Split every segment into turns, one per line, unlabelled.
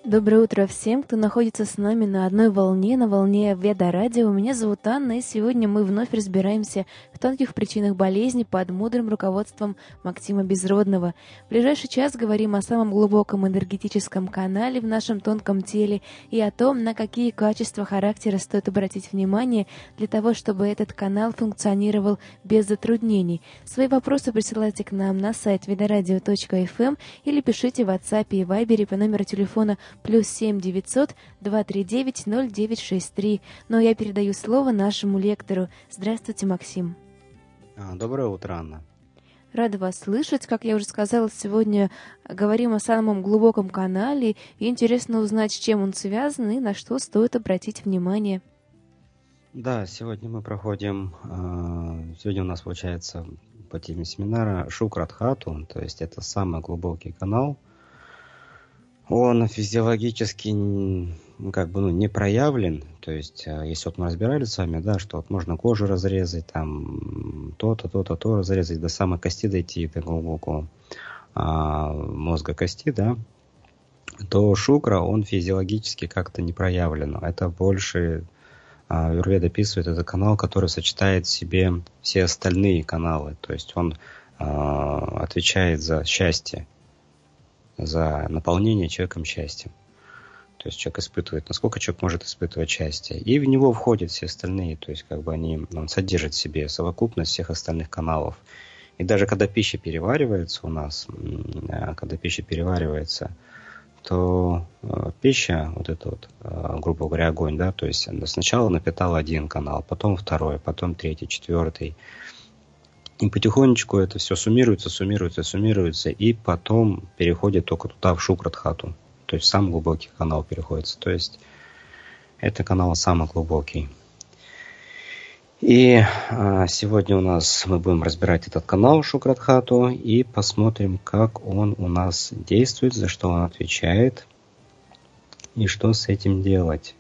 Доброе утро всем, кто находится с нами на одной волне, на волне Веда Радио. Меня зовут Анна, и сегодня мы вновь разбираемся в тонких причинах болезни под мудрым руководством Максима Безродного. В ближайший час говорим о самом глубоком энергетическом канале в нашем тонком теле и о том, на какие качества характера стоит обратить внимание для того, чтобы этот канал функционировал без затруднений. Свои вопросы присылайте к нам на сайт vedoradio.fm или пишите в WhatsApp и Viber по номеру телефона +7 900 239 0963. Но я передаю слово нашему лектору. Здравствуйте, Максим.
Доброе утро, Анна.
Рада вас слышать. Как я уже сказала, сегодня говорим о самом глубоком канале, и интересно узнать, с чем он связан и на что стоит обратить внимание.
Да, сегодня мы проходим, сегодня у нас получается по теме семинара Шукрадхату, то есть это самый глубокий канал. Он физиологически не проявлен, то есть если вот мы разбирали с вами, да, что вот можно кожу разрезать, там то разрезать, до самой кости дойти, до глубокого мозга кости, да, то шукра, он физиологически как-то не проявлен. Это больше, Аюрведа описывает, это канал, который сочетает в себе все остальные каналы, то есть он отвечает за счастье, за наполнение человеком счастьем. То есть человек испытывает, насколько человек может испытывать счастье. И в него входят все остальные, то есть он содержит в себе совокупность всех остальных каналов. И даже когда пища переваривается у нас, то пища, грубо говоря, огонь, да, то есть сначала напитала один канал, потом второй, потом третий, четвертый. И потихонечку это все суммируется, и потом переходит только туда, в Шукрадхату. То есть сам глубокий канал переходит. То есть это канал самый глубокий. И сегодня мы будем разбирать этот канал Шукрадхату и посмотрим, как он у нас действует, за что он отвечает и что с этим делать.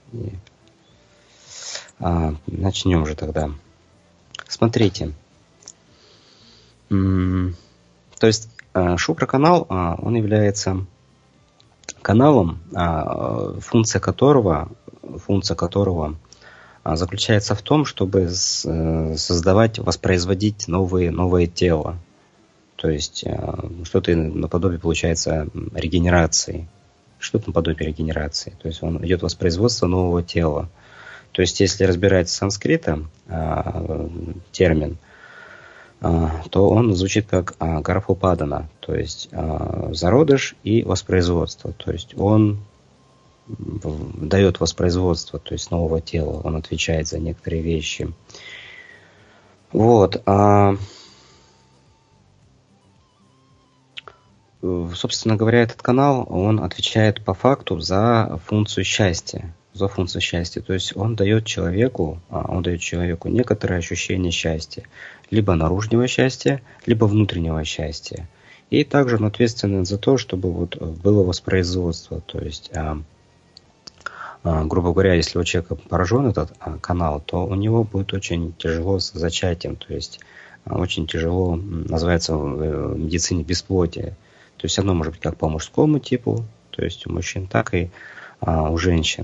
Начнем же тогда. Смотрите. То есть шукра-канал, он является каналом, функция которого заключается в том, чтобы воспроизводить новое тело. То есть что-то наподобие, получается, регенерации. Что-то наподобие регенерации. То есть он идет воспроизводство нового тела. То есть если разбирать с санскрита термин, то он звучит как гарбхопадана, то есть зародыш и воспроизводство. То есть он дает воспроизводство, то есть нового тела, он отвечает за некоторые вещи. Вот. Собственно говоря, этот канал, он отвечает по факту за функцию счастья. То есть он дает человеку некоторое ощущение счастья. Либо наружного счастья, либо внутреннего счастья. И также он ответственен за то, чтобы было воспроизводство. То есть, грубо говоря, если у человека поражен этот канал, то у него будет очень тяжело с зачатием. То есть очень тяжело, называется в медицине бесплодие. То есть оно может быть как по мужскому типу, то есть у мужчин, так и у женщин.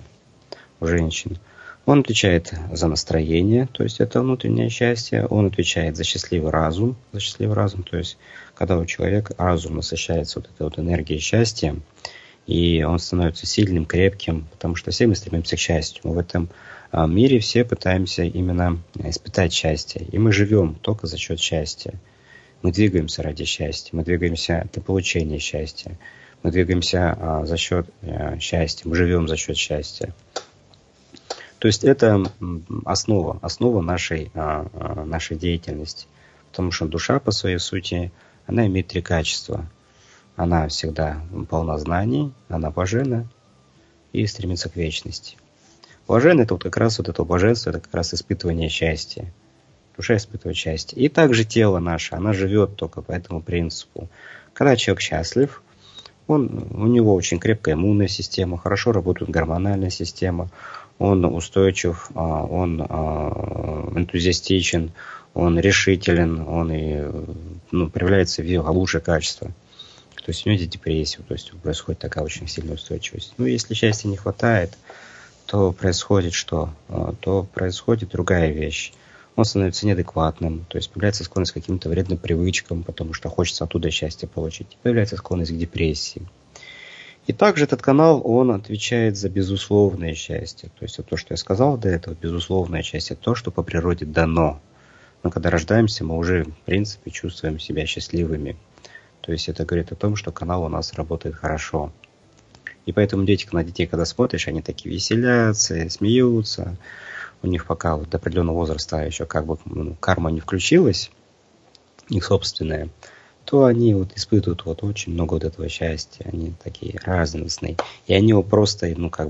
Он отвечает за настроение, то есть это внутреннее счастье. Он отвечает за счастливый разум. То есть когда у человека разум насыщается этой энергией счастья, и он становится сильным, крепким, потому что все мы стремимся к счастью. Мы в этом мире все пытаемся именно испытать счастье. И мы живем только за счет счастья. Мы двигаемся ради счастья, мы двигаемся для получения счастья. Мы двигаемся за счет счастья, мы живем за счет счастья. То есть это основа нашей деятельности. Потому что душа по своей сути, она имеет три качества. Она всегда полна знаний, она блаженна и стремится к вечности. Блаженна — это как раз это блаженство, это как раз испытывание счастья. Душа испытывает счастье. И также тело наше, она живет только по этому принципу. Когда человек счастлив, у него очень крепкая иммунная система, хорошо работает гормональная система, он устойчив, он энтузиастичен, он решителен, он проявляется в его лучшее качество. то есть у него идет депрессия, то есть происходит такая очень сильная устойчивость. Ну, если счастья не хватает, то происходит что? То происходит другая вещь. Он становится неадекватным, то есть появляется склонность к каким-то вредным привычкам, потому что хочется оттуда счастье получить. Появляется склонность к депрессии. И также этот канал, он отвечает за безусловное счастье. То есть вот то, что я сказал до этого, безусловное счастье, то, что по природе дано. Но когда рождаемся, мы уже, в принципе, чувствуем себя счастливыми. То есть это говорит о том, что канал у нас работает хорошо. И поэтому на детей, когда смотришь, они такие веселятся, смеются. У них пока вот до определенного возраста еще как бы карма не включилась, их собственная, то они вот испытывают вот очень много вот этого счастья. Они такие радостные. И они его просто,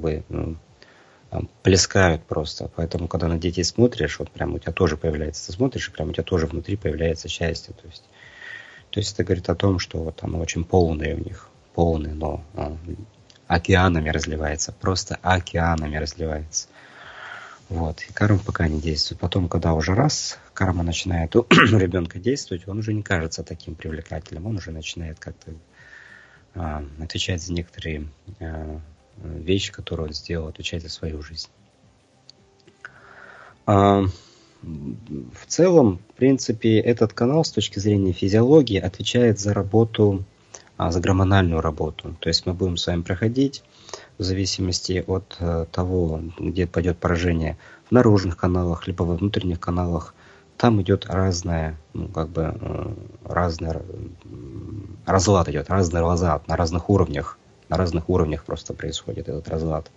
плескают просто. Поэтому, когда на детей смотришь, вот прям у тебя тоже появляется, ты смотришь, и прям у тебя тоже внутри появляется счастье. То есть это говорит о том, что вот оно очень полное у них. Полное, но океанами разливается. Просто океанами разливается. Вот. И карма пока не действует. Потом, когда уже раз карма начинает у ребенка действовать, он уже не кажется таким привлекательным. Он уже начинает как-то отвечать за некоторые вещи, которые он сделал, отвечать за свою жизнь. В целом, в принципе, этот канал с точки зрения физиологии отвечает за работу, за гормональную работу. То есть мы будем с вами проходить в зависимости от того, где пойдет поражение в наружных каналах, либо во внутренних каналах. Там идет разный разлад идет, разный разлад на разных уровнях. На разных уровнях просто происходит этот разлад.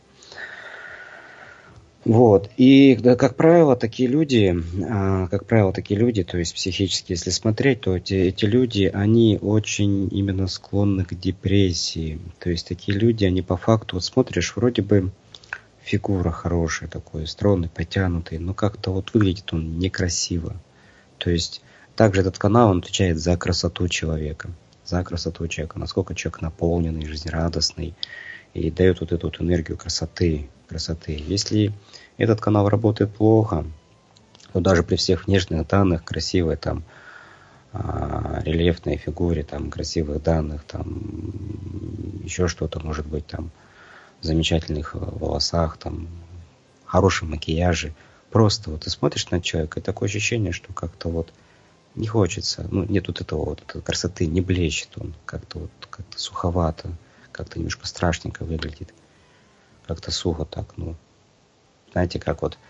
Вот. И, как правило, такие люди, то есть психически, если смотреть, то эти люди, они очень именно склонны к депрессии. То есть такие люди, они по факту, вот смотришь, вроде бы фигура хорошая, такой стройный, потянутый, но как-то вот выглядит он некрасиво. То есть также этот канал, он отвечает за красоту человека. Насколько человек наполненный, жизнерадостный и дает вот эту вот энергию красоты. Если этот канал работает плохо, то даже при всех внешних данных, красивой там рельефной фигуре, там красивых данных, там еще что-то может быть, там замечательных волосах, там хорошем макияже, просто вот ты смотришь на человека, и такое ощущение, что как-то вот не хочется, нет вот этого вот этой красоты, не блещет он, как-то суховато, как-то немножко страшненько выглядит, как-то сухо так, знаете, как вот,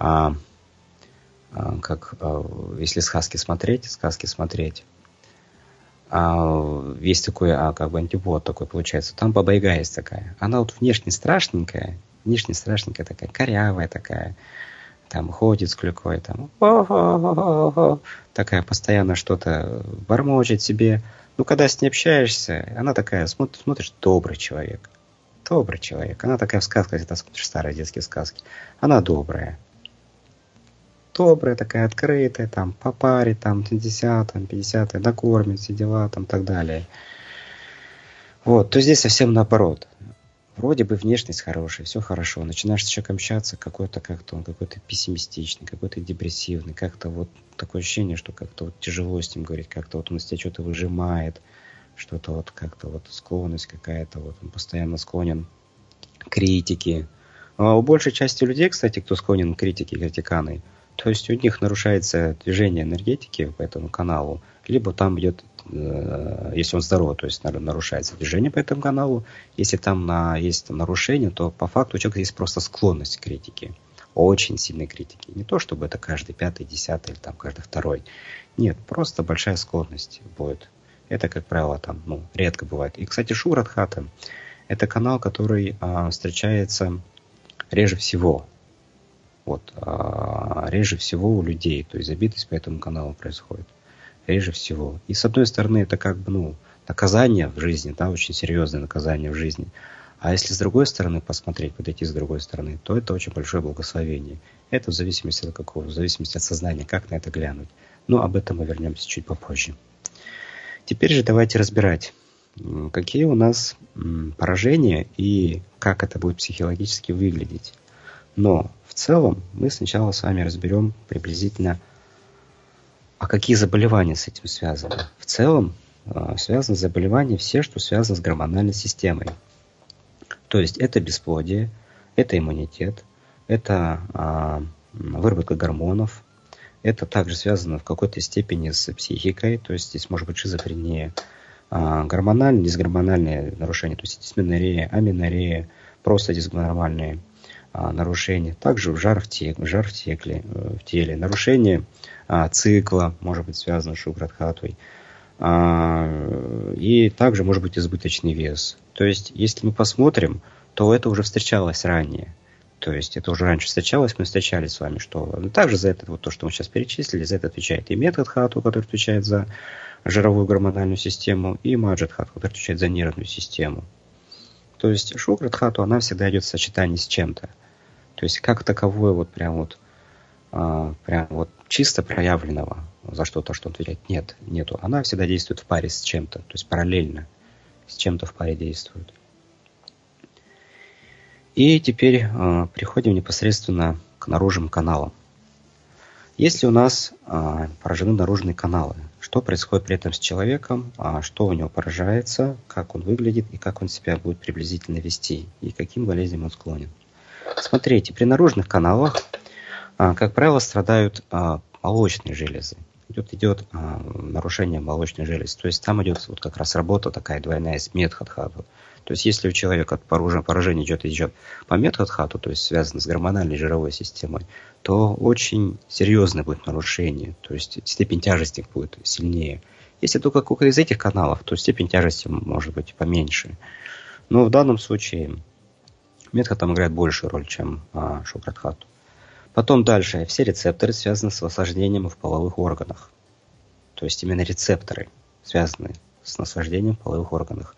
если сказки смотреть, есть такой, антипод такой получается, там Баба Яга есть такая, она вот внешне страшненькая такая, корявая такая, там ходит с клюкой, там такая постоянно что-то бормочет себе. Когда с ней общаешься, она такая, смотришь, добрый человек. Она такая в сказках, если ты смотришь старые детские сказки, она добрая, такая открытая, там по паре, там 50-е, накормит, все дела, там так далее. Вот, то здесь совсем наоборот. Вроде бы внешность хорошая, все хорошо. Начинаешь с человеком общаться, какой-то пессимистичный, какой-то депрессивный, как-то вот такое ощущение, что как-то вот тяжело с ним говорить, как-то вот он из тебя что-то выжимает, что-то вот как-то вот склонность какая-то, вот он постоянно склонен к критике. А у большей части людей, кстати, кто склонен к критике, критиканы, то есть у них нарушается движение энергетики по этому каналу, либо там идет, если он здоров, то есть нарушается движение по этому каналу. Если там есть нарушение, то по факту у человека есть просто склонность к критике. Очень сильной критики. Не то, чтобы это каждый 5-й, 10-й или там каждый 2-й. Нет, просто большая склонность будет. Это, как правило, там, редко бывает. И, кстати, Шурадхата – это канал, который встречается реже всего. Реже всего у людей. То есть забитость по этому каналу происходит. Реже всего. И с одной стороны, это наказание в жизни, очень серьезное наказание в жизни. А если с другой стороны посмотреть, подойти с другой стороны, то это очень большое благословение. Это в зависимости от какого? В зависимости от сознания, как на это глянуть. Но об этом мы вернемся чуть попозже. Теперь же давайте разбирать, какие у нас поражения и как это будет психологически выглядеть. Но в целом мы сначала с вами разберем приблизительно, а какие заболевания с этим связаны. В целом связано с заболеванием все, что связано с гормональной системой. То есть это бесплодие, это иммунитет, это выработка гормонов, это также связано в какой-то степени с психикой, то есть здесь может быть шизофрения, гормональные, дисгормональные нарушения, то есть дисменорея, аменорея, просто дисгормональные нарушения. Также жар в теле, нарушение цикла может быть связано с Шукрадхатвой. И также может быть избыточный вес. То есть, если мы посмотрим, то это уже встречалось ранее. То есть, это уже раньше встречалось, мы встречались с вами, что также за это, вот то, что мы сейчас перечислили, за это отвечает и Медхатхату, который отвечает за жировую гормональную систему, и Маджатхату, который отвечает за нервную систему. То есть, Шукрадхату, она всегда идет в сочетании с чем-то. То есть, как таковое вот прям вот чисто проявленного за что-то, что он отвечает, нету. Она всегда действует в паре с чем-то, то есть параллельно с чем-то в паре действует. И теперь переходим непосредственно к наружным каналам. Если у нас поражены наружные каналы, что происходит при этом с человеком, что у него поражается, как он выглядит и как он себя будет приблизительно вести, и к каким болезням он склонен. Смотрите, при наружных каналах, как правило, страдают молочные железы. Идет нарушение молочной железы. То есть там идет вот как раз работа такая двойная с Медхатхату. То есть если у человека поражение идет по Медхатхату, то есть связано с гормональной жировой системой, то очень серьезное будет нарушение. То есть степень тяжести будет сильнее. Если только какой-то из этих каналов, то степень тяжести может быть поменьше. Но в данном случае Медхат там играет большую роль, чем Шукрадхату. Потом дальше. Все рецепторы связаны с наслаждением в половых органах. То есть именно рецепторы связаны с наслаждением в половых органах.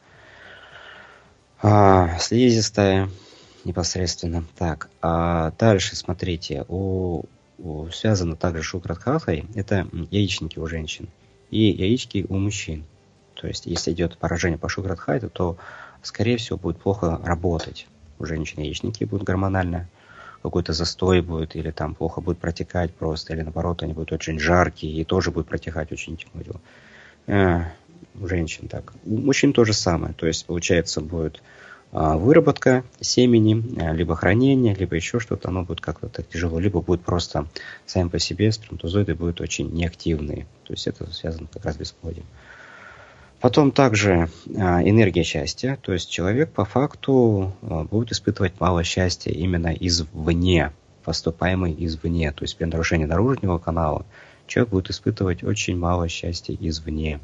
Слизистая непосредственно. Так, дальше смотрите. Связано также с Шукрадхатой. Это яичники у женщин и яички у мужчин. То есть если идет поражение по Шукрадхате, то скорее всего будет плохо работать. У женщин яичники будут гормонально, какой-то застой будет, или там плохо будет протекать просто, или наоборот, они будут очень жаркие и тоже будут протекать очень тяжело. У женщин так. У мужчин то же самое. То есть, получается, будет выработка семени, либо хранение, либо еще что-то, оно будет как-то так тяжело, либо будет просто сами по себе сперматозоиды будут очень неактивные. То есть это связано как раз с бесплодием. Потом также энергия счастья, то есть человек по факту будет испытывать мало счастья именно извне, поступаемый извне. То есть при нарушении наружного канала человек будет испытывать очень мало счастья извне.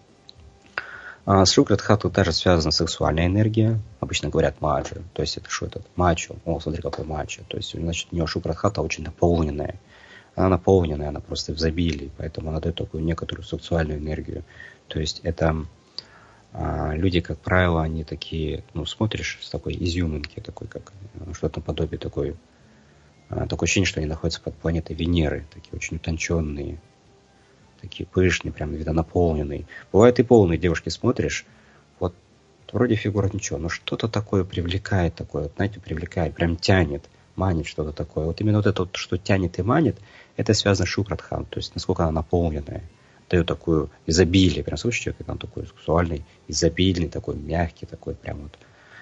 С Шукрадхату даже связана сексуальная энергия. Обычно говорят маджо. То есть это что это? Мачо. О, смотри, какой мачо. То есть, значит, у него Шукрадхата очень наполненная. Она наполненная, она просто в изобилии. Поэтому она дает такую некоторую сексуальную энергию. То есть это люди, как правило, они такие, смотришь с такой изюминки, такой, как что-то наподобие такое ощущение, что они находятся под планетой Венеры. Такие очень утонченные. Такие пышные, прям видно наполненные. Бывает и полные девушки смотришь, вот вроде фигура ничего, но что-то такое привлекает, привлекает, прям тянет, манит что-то такое. Вот именно вот это вот, что тянет и манит, это связано с Шукрадхан, то есть насколько она наполненная, дает такую изобилие, прям слышите, как он такой сексуальный, изобильный, такой мягкий, такой прям вот.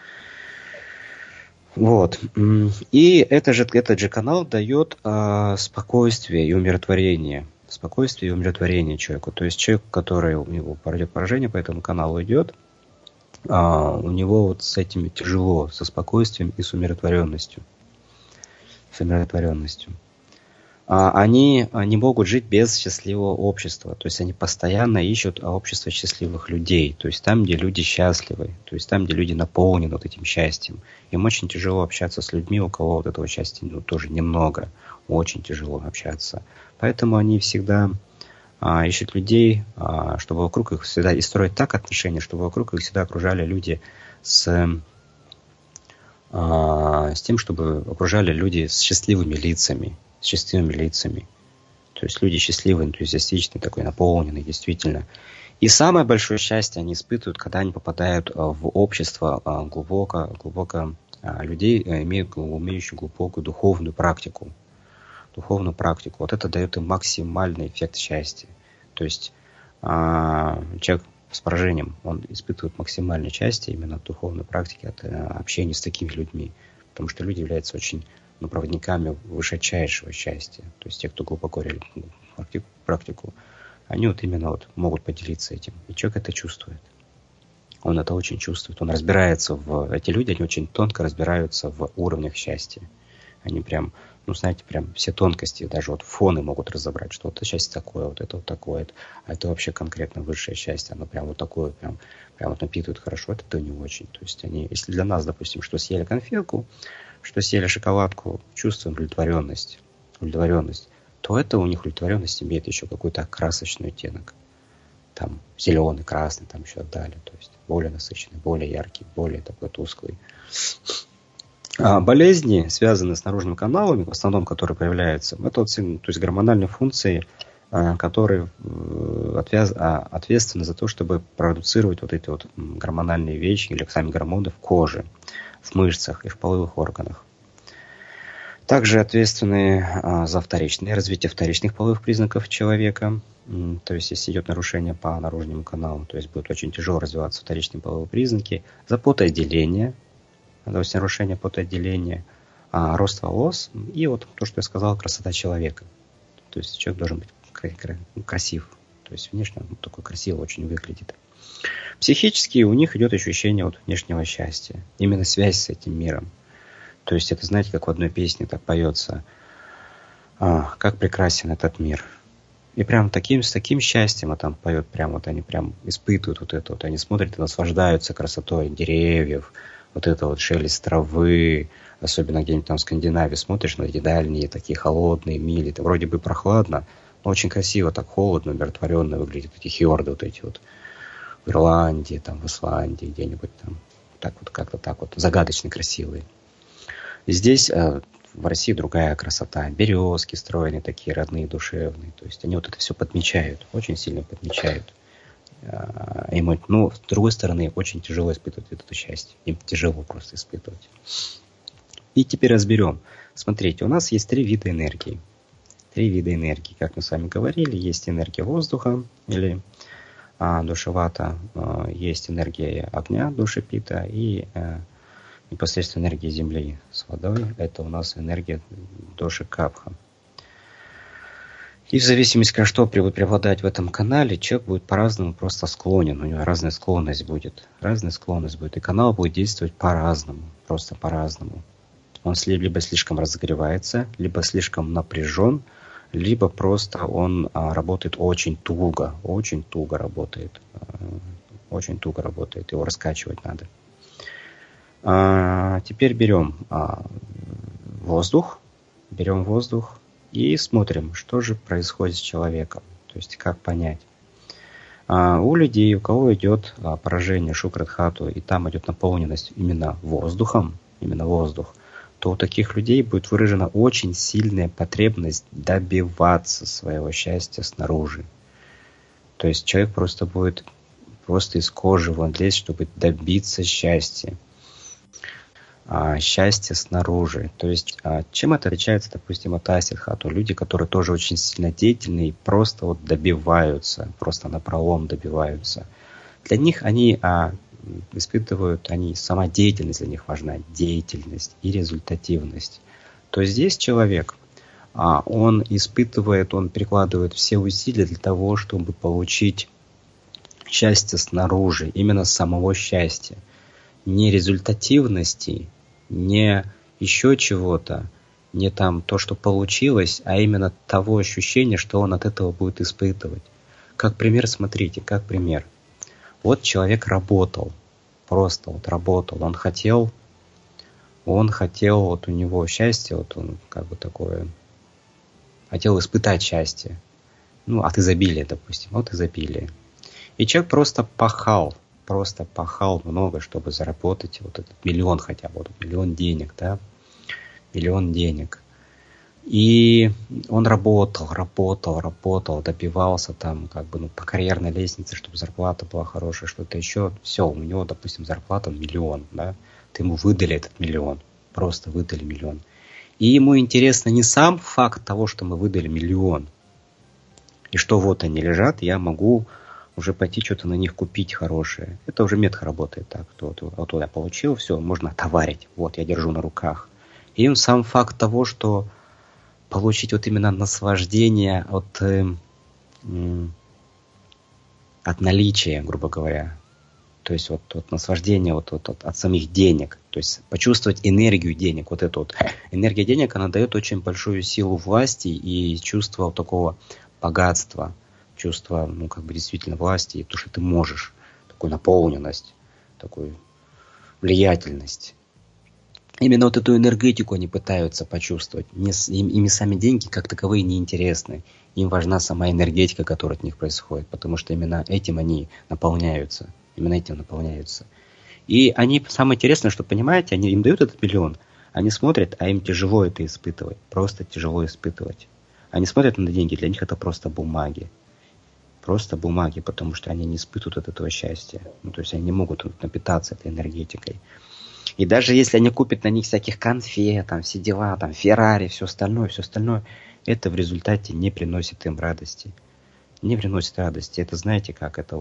Вот. И этот же канал дает спокойствие и умиротворение. Спокойствие и умиротворение человеку. То есть человек, который у него пройдет поражение по этому каналу идет, у него вот с этим тяжело, со спокойствием и с умиротворенностью. Они не могут жить без счастливого общества. То есть они постоянно ищут общество счастливых людей. То есть там, где люди счастливы. То есть там, где люди наполнены вот этим счастьем. Им очень тяжело общаться с людьми, у кого вот этого счастья тоже немного. Очень тяжело общаться. Поэтому они всегда ищут людей, чтобы вокруг их всегда и строить так отношения, чтобы вокруг их всегда окружали люди с тем, чтобы окружали люди с счастливыми лицами. То есть люди счастливые, энтузиастичные, такой наполненные, действительно. И самое большое счастье они испытывают, когда они попадают в общество глубоко людей, имеющих глубокую духовную практику. Вот это дает им максимальный эффект счастья. То есть человек с поражением. Он испытывает максимальное счастье именно от духовной практики, от общения с такими людьми. Потому что люди являются очень проводниками высочайшего счастья. То есть те, кто глубоко реализует практику, они вот именно вот могут поделиться этим. И человек это чувствует. Он это очень чувствует. Он разбирается эти люди, они очень тонко разбираются в уровнях счастья. Они прям, знаете, прям все тонкости, даже вот фоны могут разобрать, что вот это счастье такое, вот это вот такое, а это вообще конкретно высшее счастье, оно прям вот такое, прям вот напитывает хорошо, это не очень. То есть они, если для нас, допустим, что съели конфетку, что съели шоколадку, чувствуем удовлетворенность, то это у них удовлетворенность имеет еще какой-то красочный оттенок. Там зеленый, красный, там еще далее. То есть более насыщенный, более яркий, более такой тусклый. Болезни, связанные с наружными каналами, в основном, которые появляются, это вот, то есть гормональные функции, которые ответственны за то, чтобы продуцировать вот эти вот гормональные вещи или сами гормоны в коже, в мышцах и в половых органах. Также ответственны за вторичное развитие вторичных половых признаков человека. То есть, если идет нарушение по наружному каналу, то есть будет очень тяжело развиваться вторичные половые признаки. За потоотделение, то есть нарушение потоотделения, рост волос и вот то, что я сказал, красота человека. То есть человек должен быть красив. То есть внешне он такой красиво очень выглядит. Психически у них идет ощущение вот внешнего счастья. Именно связь с этим миром. То есть это, знаете, как в одной песне так поется. Как прекрасен этот мир. И прям с таким счастьем а там поет, прям вот они прям испытывают вот это вот. Они смотрят и наслаждаются красотой деревьев, вот это вот шелест травы, особенно где-нибудь там в Скандинавии смотришь на эти дальние, такие холодные мили, это вроде бы прохладно, но очень красиво, так холодно, умиротворенно выглядят эти фьорды вот эти вот в Ирландии, там в Исландии, где-нибудь там, так вот как-то так вот, загадочно красивые. И здесь в России другая красота, березки стройные такие, родные, душевные, то есть они вот это все подмечают, очень сильно подмечают. Но с другой стороны, очень тяжело испытывать это счастье. Им тяжело просто испытывать. И теперь разберем. Смотрите, у нас есть 3 вида энергии. 3 вида энергии. Как мы с вами говорили, есть энергия воздуха или душевата, есть энергия огня, душепита и непосредственно энергия земли с водой. Это у нас энергия доши капха. И в зависимости, от что будет преобладать в этом канале, человек будет по-разному просто склонен. У него разная склонность будет. И канал будет действовать по-разному. Просто по-разному. Он либо слишком разогревается, либо слишком напряжен, либо просто он работает очень туго. Очень туго работает. Его раскачивать надо. Теперь берем воздух. И смотрим, что же происходит с человеком. То есть, как понять. У людей, у кого идет поражение Шукрадхату, и там идет наполненность именно воздухом, то у таких людей будет выражена очень сильная потребность добиваться своего счастья снаружи. То есть, человек просто будет из кожи вон лезть, чтобы добиться счастья. Счастье снаружи. То есть, чем это отличается, допустим, от асидхату? Люди, которые тоже очень сильно деятельны и просто вот добиваются, просто напролом добиваются. Для них они испытывают, сама деятельность для них важна, деятельность и результативность. То есть здесь человек, он прикладывает все усилия для того, чтобы получить счастье снаружи, именно самого счастья. Не результативности, не еще чего-то, не там то, что получилось, а именно того ощущения, что он от этого будет испытывать. Как пример, смотрите, Вот человек работал, просто вот работал, он хотел, вот у него счастье, вот он как бы такое, хотел испытать счастье, от изобилия, допустим, от изобилия. И человек просто пахал много, чтобы заработать вот этот миллион хотя бы, миллион денег, да, миллион денег. И он работал, добивался там по карьерной лестнице, чтобы зарплата была хорошая, что-то еще. Все, у него, допустим, зарплата 1 миллион, да, ты ему выдали этот миллион, просто выдали миллион. И ему интересно не сам факт того, что мы выдали миллион, и что вот они лежат, я могу уже пойти что-то на них купить хорошее. Это уже метка работает так. Вот я получил, все, можно товарить. Вот, я держу на руках. И сам факт того, что получить вот именно наслаждение от наличия, грубо говоря. То есть вот наслаждение от самих денег. То есть почувствовать энергию денег. Вот эту вот энергия денег, она дает очень большую силу власти и чувство вот такого богатства. Чувство, действительно власти, и то, что ты можешь. Такую наполненность, такую влиятельность. Именно вот эту энергетику они пытаются почувствовать. Ими сами деньги как таковые не интересны. Им важна сама энергетика, которая от них происходит. Потому что именно этим они наполняются. Именно этим наполняются. И они, самое интересное, что, понимаете, им дают этот миллион. Они смотрят, а им тяжело это испытывать. Просто тяжело испытывать. Они смотрят на деньги, для них это просто бумаги. Просто бумаги, потому что они не испытывают от этого счастья. То есть они не могут напитаться этой энергетикой. И даже если они купят на них всяких конфет, все дела, Феррари, все остальное, это в результате не приносит им радости. Не приносит радости. Это знаете как? Это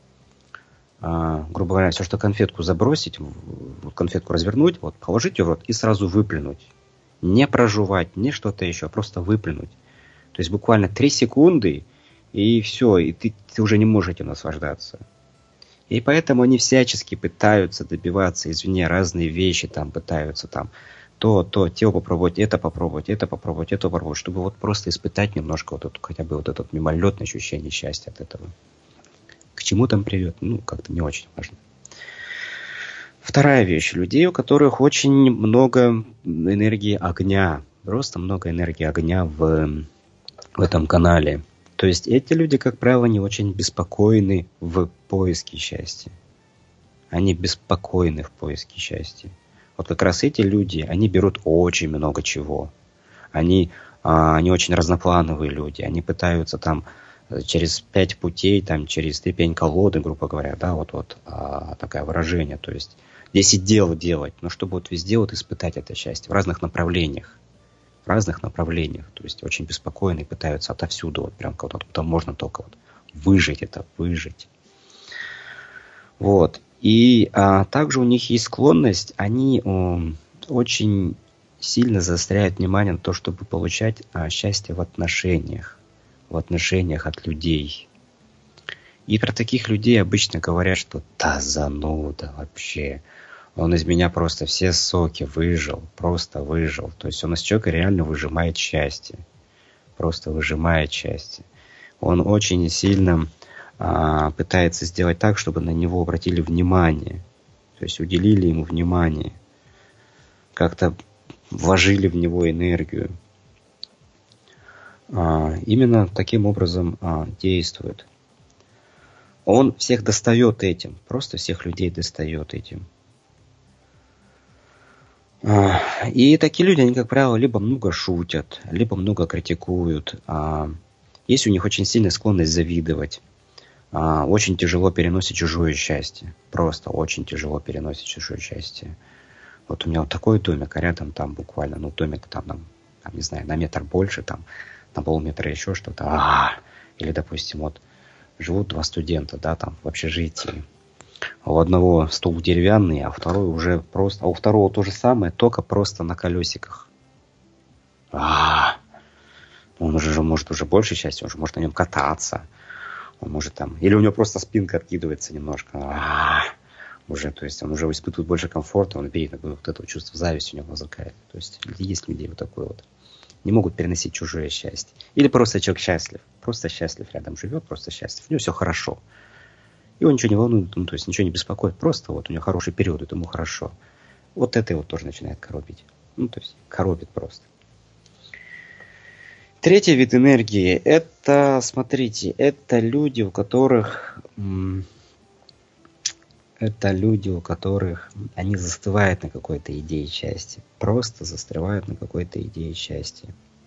грубо говоря, все, что конфетку забросить, конфетку развернуть, положить ее в рот и сразу выплюнуть. Не прожевать, не что-то еще, просто выплюнуть. То есть буквально 3 секунды, и все, и ты уже не можешь этим наслаждаться. И поэтому они всячески пытаются добиваться, разные вещи пытаются то попробовать, это попробовать, чтобы просто испытать немножко хотя бы это мимолетное ощущение счастья от этого. К чему там приведет? Как-то не очень важно. Вторая вещь. Людей, у которых очень много энергии огня. Просто много энергии огня в этом канале. То есть эти люди, как правило, не очень беспокойны в поиске счастья. Они беспокойны в поиске счастья. Вот как раз эти люди, они берут очень много чего. Они очень разноплановые люди. Они пытаются через 5 путей, через 3 пень-колоды, грубо говоря, такое выражение. То есть 10 дел делать, но чтобы везде испытать это счастье в разных направлениях. То есть очень беспокойные пытаются отовсюду, прям куда можно только выжить. И также у них есть склонность, они очень сильно заостряют внимание на то, чтобы получать счастье в отношениях от людей. И про таких людей обычно говорят, что та зануда вообще. Он из меня просто все соки выжил. То есть он из человека реально выжимает счастье. Просто выжимает счастье. Он очень сильно пытается сделать так, чтобы на него обратили внимание. То есть уделили ему внимание. Как-то вложили в него энергию. Именно таким образом действует. Он всех достает этим. Просто всех людей достает этим. И такие люди, они, как правило, либо много шутят, либо много критикуют. Есть у них очень сильная склонность завидовать. Очень тяжело переносить чужое счастье. Просто очень тяжело переносить чужое счастье. Вот у меня такой домик, а рядом буквально, домик не знаю, на метр больше, на полметра еще что-то. Или, допустим, живут 2 студента, в общежитии. У одного стул деревянный, а второй уже просто... А у второго то же самое, только просто на колесиках. Он уже может больше счастья, он уже может на нем кататься. Он может Или у него просто спинка откидывается немножко. Уже, то есть он уже испытывает больше комфорта, он видит это чувство зависти у него возникает. То есть есть людей такое не могут переносить чужое счастье. Или просто человек счастлив. Просто счастлив рядом живет, просто счастлив. У него все хорошо. Его ничего не волнует, то есть ничего не беспокоит. Просто у него хороший период, ему хорошо. Это его тоже начинает коробить. То есть коробит просто. Третий вид энергии, это, смотрите, это люди, у которых они застывают на какой-то идее счастья. Просто застревают на какой-то идее счастья.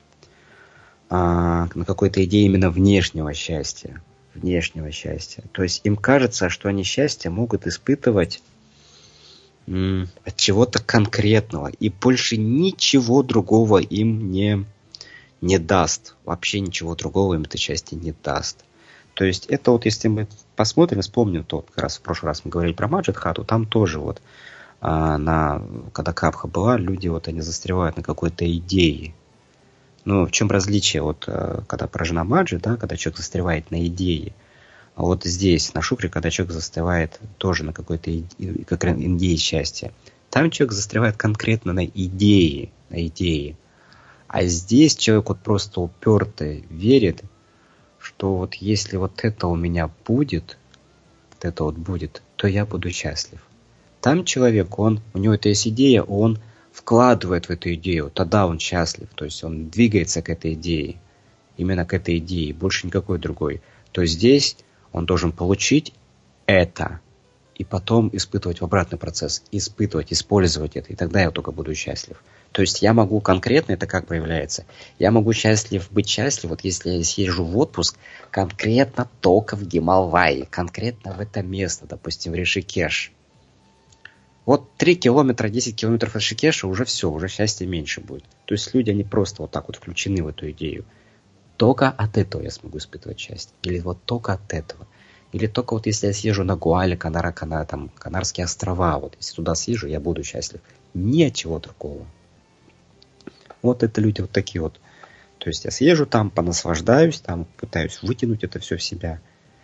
На какой-то идее именно внешнего счастья. То есть им кажется, что они счастье могут испытывать от чего-то конкретного. И больше ничего другого им не даст. Вообще ничего другого им это счастье не даст. То есть это если мы посмотрим, вспомним, как раз в прошлый раз мы говорили про Маджидхату, там тоже вот, когда Капха была, люди вот они застревают на какой-то идее. Но в чем различие, вот, когда поражена Маджи, да, когда человек застревает на идее, а вот здесь, на Шукре, когда человек застревает тоже на какой-то идее счастья, там человек застревает конкретно на идее. А здесь человек вот просто упертый верит, что вот если вот это у меня будет, то я буду счастлив. Там человек, у него это есть идея, он вкладывает в эту идею, тогда он счастлив. То есть он двигается к этой идее, именно к этой идее, больше никакой другой. То есть здесь он должен получить это, и потом испытывать в обратный процесс, использовать это, и тогда я только буду счастлив. То есть я могу конкретно, это как проявляется, я могу быть счастлив, вот если я съезжу в отпуск, конкретно только в Гималайи, конкретно в это место, допустим, в Ришикеш. Вот 3 километра, 10 километров от Ришикеша уже все, уже счастья меньше будет. То есть люди, они просто вот так вот включены в эту идею. Только от этого я смогу испытывать счастье. Или вот только от этого. Или только вот если я съезжу на Гуале, Канарские острова, вот если туда съезжу, я буду счастлив. Ни от чего другого. Вот это люди вот такие вот. То есть я съезжу там, понаслаждаюсь, там пытаюсь вытянуть это все в себя.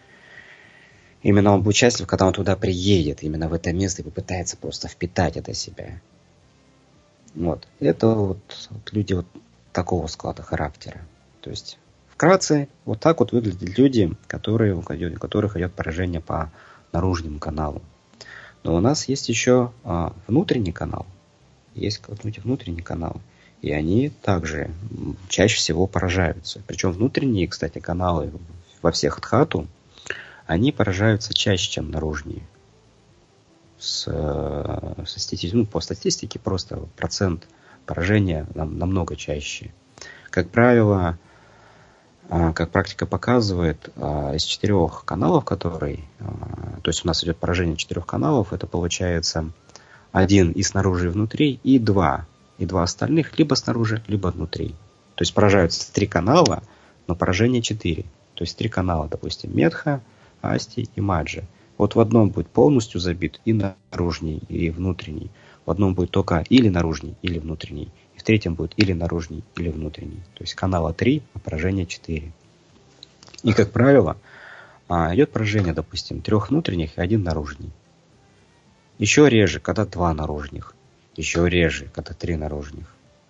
Именно он будет счастлив, когда он туда приедет, именно в это место и попытается просто впитать это в себя. Вот. Это вот люди вот такого склада характера. То есть вкратце, вот так вот выглядят люди, у которых идет поражение по наружному каналу. Но у нас есть еще внутренний канал. Есть внутренний канал. И они также чаще всего поражаются. Причем внутренние, кстати, каналы во всех дхату, они поражаются чаще, чем наружные. По статистике просто процент поражения намного чаще. Как правило, как практика показывает, из 4 каналов, то есть у нас идет поражение 4 каналов, это получается 1 и снаружи, и внутри, и 2. И 2 остальных либо снаружи, либо внутри. То есть поражаются 3 канала, но поражение 4. То есть 3 канала, допустим, Медха, Асти и Маджа. Вот в одном будет полностью забит и наружный, и внутренний. В одном будет только или наружный, или внутренний. И в третьем будет или наружный, или внутренний. То есть канала 3, а поражение 4. И, как правило, идет поражение, допустим, 3 внутренних и 1 наружный. Еще реже, когда 2 наружных. Еще реже, когда 3 наружных.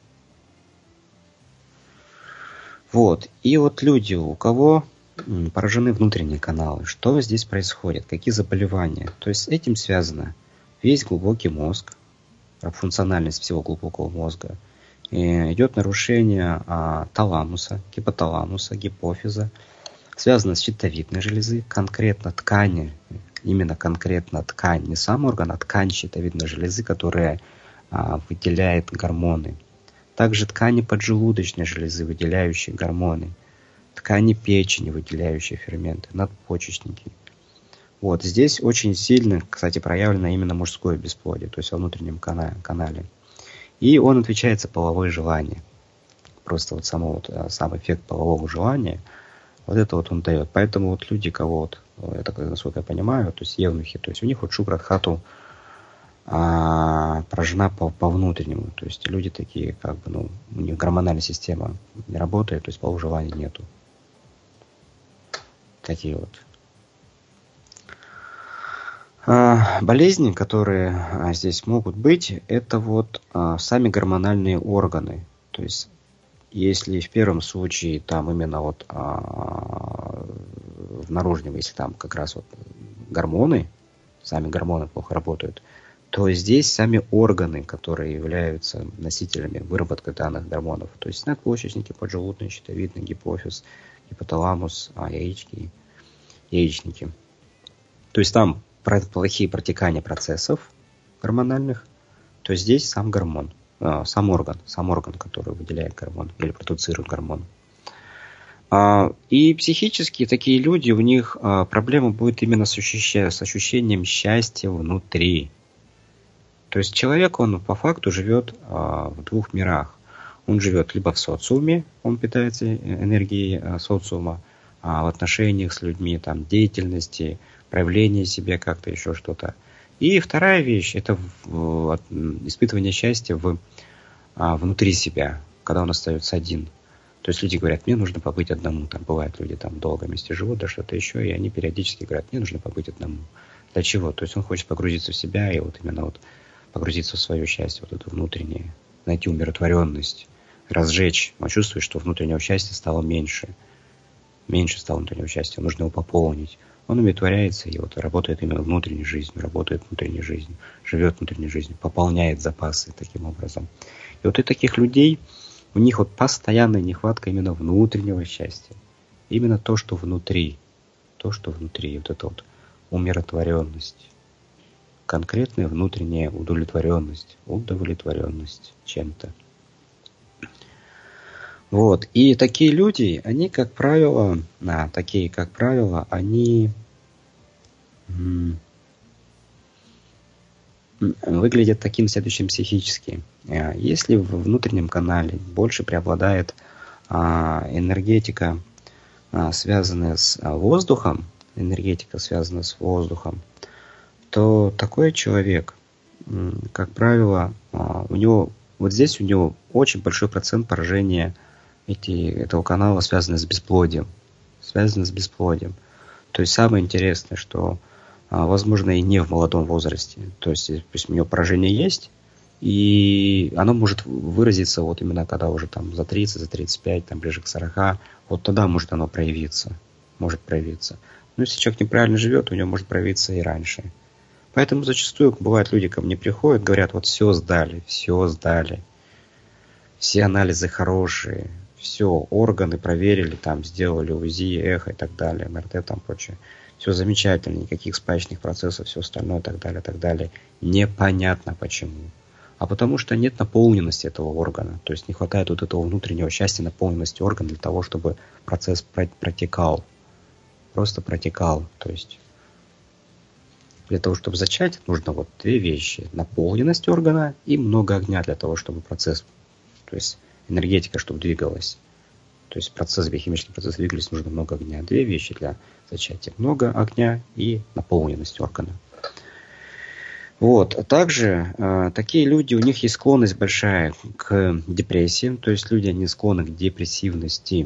Вот. И вот люди, у кого поражены внутренние каналы, что здесь происходит, какие заболевания. То есть с этим связано весь глубокий мозг, функциональность всего глубокого мозга. И идет нарушение таламуса, гипоталамуса, гипофиза. Связано с щитовидной железой, конкретно ткани, именно конкретно ткань, не сам орган, а ткань щитовидной железы, которая выделяет гормоны. Также ткани поджелудочной железы, выделяющие гормоны. Ткани печени, выделяющие ферменты, надпочечники. Вот здесь очень сильно, кстати, проявлено именно мужское бесплодие, то есть во внутреннем канале. И он отвечает за половое желание. Просто вот сам эффект полового желания, вот это вот он дает. Поэтому вот люди, кого это, насколько я понимаю, то есть евнухи, то есть у них вот Шукра-дхату поражена по внутреннему. То есть люди такие, у них гормональная система не работает, то есть полового желания нету. Такие вот. Болезни, которые здесь могут быть, это вот сами гормональные органы. То есть, если в первом случае там именно вот в наружном, если там как раз вот сами гормоны плохо работают, то здесь сами органы, которые являются носителями выработки данных гормонов. То есть надпочечники, поджелудные, щитовидный, гипофиз, гипоталамус, яичники. То есть там плохие протекания процессов гормональных, то здесь сам гормон, сам орган, который выделяет гормон или продуцирует гормон. И психически такие люди, у них проблема будет именно с ощущением счастья внутри. То есть человек, он по факту живет в 2 мирах. Он живет либо в социуме, он питается энергией социума, в отношениях с людьми, там, деятельности, проявление себя как-то, еще что-то. И вторая вещь – это испытывание счастья внутри себя, когда он остается один. То есть люди говорят, мне нужно побыть одному. Там бывают люди там долго вместе живут, да что-то еще, и они периодически говорят, мне нужно побыть одному. Для чего? То есть он хочет погрузиться в себя и вот именно вот погрузиться в свое счастье, вот это внутреннее, найти умиротворенность, разжечь. Он чувствует, что внутреннего счастья стало меньше. Меньше стало внутреннего счастья, нужно его пополнить. Он умиротворяется и вот работает именно внутренней жизнью, живет внутренней жизнью, пополняет запасы таким образом. И вот у таких людей, у них вот постоянная нехватка именно внутреннего счастья. Именно то, что внутри, вот эта вот умиротворенность, конкретная внутренняя удовлетворенность чем-то. Вот. И такие люди, они, как правило, они выглядят таким следующим психически. Если в внутреннем канале больше преобладает энергетика, связанная с воздухом, то такой человек, как правило, у него очень большой процент поражения этого канала, связанный с бесплодием. То есть самое интересное, что возможно и не в молодом возрасте. То есть у него поражение есть, и оно может выразиться вот именно когда уже там за 30, за 35, там ближе к 40, вот тогда может оно проявиться. Но если человек неправильно живет, у него может проявиться и раньше. Поэтому зачастую бывают люди ко мне приходят, говорят, вот все сдали, все анализы хорошие, все, органы проверили, там сделали УЗИ, эхо и так далее, МРТ там прочее. Все замечательно, никаких спаечных процессов, все остальное и так далее. Непонятно почему. А потому что нет наполненности этого органа. То есть не хватает вот этого внутреннего счастья, наполненности органа для того, чтобы процесс протекал. Просто протекал. То есть для того, чтобы зачать, нужно вот две вещи. Наполненность органа и много огня для того, чтобы процесс, то есть энергетика, чтобы двигалась. То есть биохимический процесс двигались, нужно много огня. Две вещи для зачатия. Много огня и наполненность органа. Вот. Также такие люди, у них есть склонность большая к депрессии. То есть люди, они склонны к депрессивности.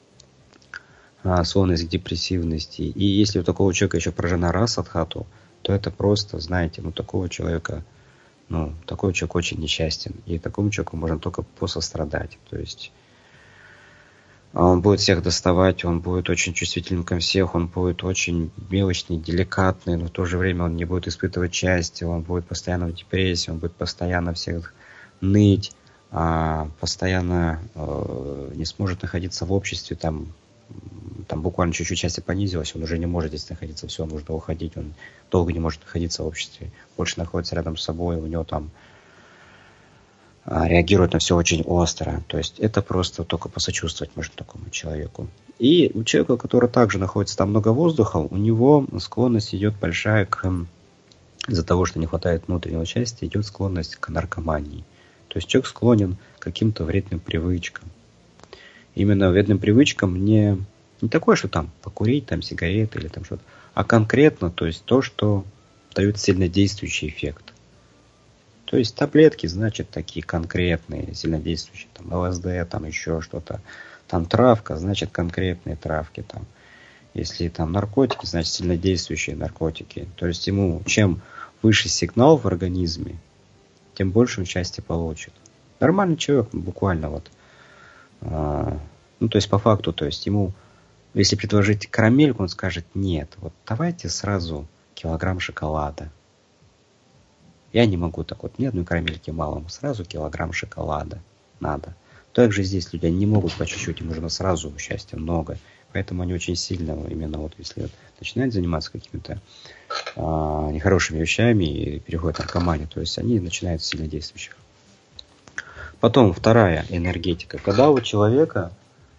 И если у такого человека еще поражена расадхату, то это просто, знаете, такой человек очень несчастен. И такому человеку можно только посострадать. То есть он будет всех доставать, он будет очень чувствительным ко всех, он будет очень мелочный, деликатный, но в то же время он не будет испытывать счастье, он будет постоянно в депрессии, он будет постоянно всех ныть, постоянно не сможет находиться в обществе, там буквально чуть-чуть счастье понизилось, он уже не может здесь находиться, все, нужно уходить, он долго не может находиться в обществе, больше находится рядом с собой, у него там реагирует на все очень остро. То есть это просто только посочувствовать можно такому человеку. И у человека, который также находится там много воздуха, у него склонность идет большая из-за того, что не хватает внутреннего счастья, идет склонность к наркомании. То есть человек склонен к каким-то вредным привычкам. Именно вредным привычкам не такое, что там покурить, там сигареты или там что-то, а конкретно, то есть то, что дает сильнодействующий эффект. То есть таблетки, значит, такие конкретные, сильнодействующие, там ЛСД, там еще что-то. Там травка, значит, конкретные травки. Там. Если там наркотики, значит, сильнодействующие наркотики. То есть ему чем выше сигнал в организме, тем больше он счастья получит. Нормальный человек, буквально вот. То есть по факту, то есть ему, если предложить карамельку, он скажет, нет, вот давайте сразу килограмм шоколада. Я не могу так вот, ни одной карамельки мало, сразу килограмм шоколада надо. Также здесь люди не могут по чуть-чуть, им нужно сразу счастья много. Поэтому они очень сильно, именно вот если начинают заниматься какими-то нехорошими вещами и переходят к наркомании, то есть они начинают сильно действующих. Потом вторая энергетика. Когда у человека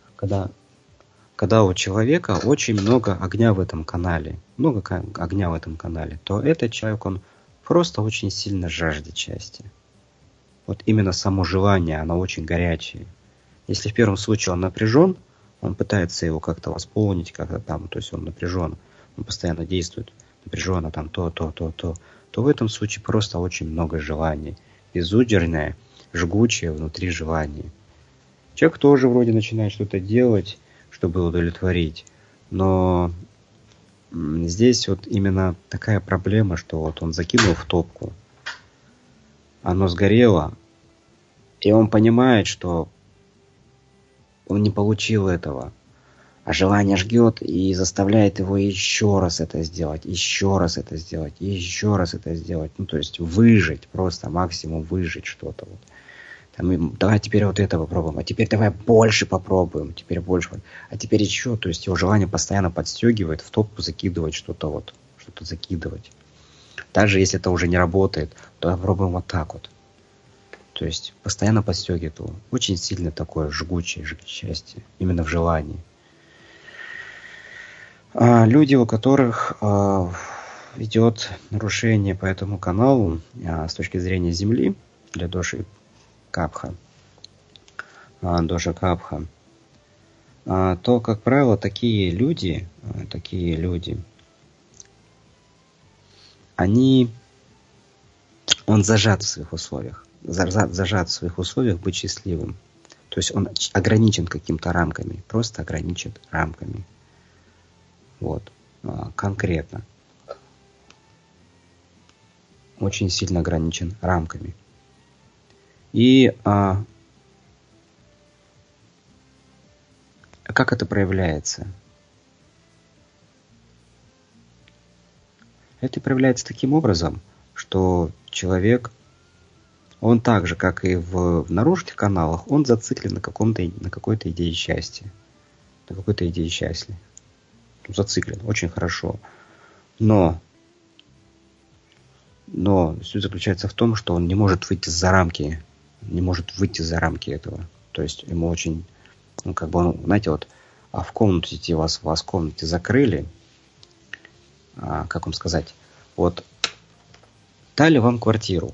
очень много огня в этом канале, то этот человек, он просто очень сильно жаждет счастья. Вот именно само желание, оно очень горячее. Если в первом случае он напряжен, Он пытается его как-то восполнить, как-то там, то есть он напряжен, он постоянно действует, напряженно там то в этом случае просто очень много желаний. Безудержное, жгучее внутри желание. Человек тоже вроде начинает что-то делать, чтобы удовлетворить, но здесь вот именно такая проблема, что вот он закинул в топку, оно сгорело, и он понимает, что он не получил этого. А желание жгет и заставляет его еще раз это сделать, еще раз это сделать, еще раз это сделать. Ну, то есть выжить, просто максимум выжить что-то. Вот. Там, давай теперь вот это попробуем, а теперь давай больше попробуем, теперь больше. А теперь еще, то есть его желание постоянно подстегивает, в топку закидывать что-то вот, что-то закидывать. Даже если это уже не работает, то попробуем вот так вот. То есть постоянно подстегивает его. Очень сильно такое жгучее счастье, именно в желании. Люди, у которых идет нарушение по этому каналу с точки зрения Земли для доши Капха, то, как правило, такие люди, он зажат в своих условиях, быть счастливым. То есть он ограничен какими-то рамками, просто ограничен рамками. Вот, конкретно. Очень сильно ограничен рамками. И как это проявляется? Это проявляется таким образом, что человек, он так же, как и в наружных каналах, он зациклен на какой-то идее счастья. На какой-то идее счастья. Зациклен, очень хорошо. Но суть заключается в том, что он не может выйти за рамки этого. То есть ему очень, знаете, вот, в комнате вас в комнате закрыли, как вам сказать, вот, дали вам квартиру.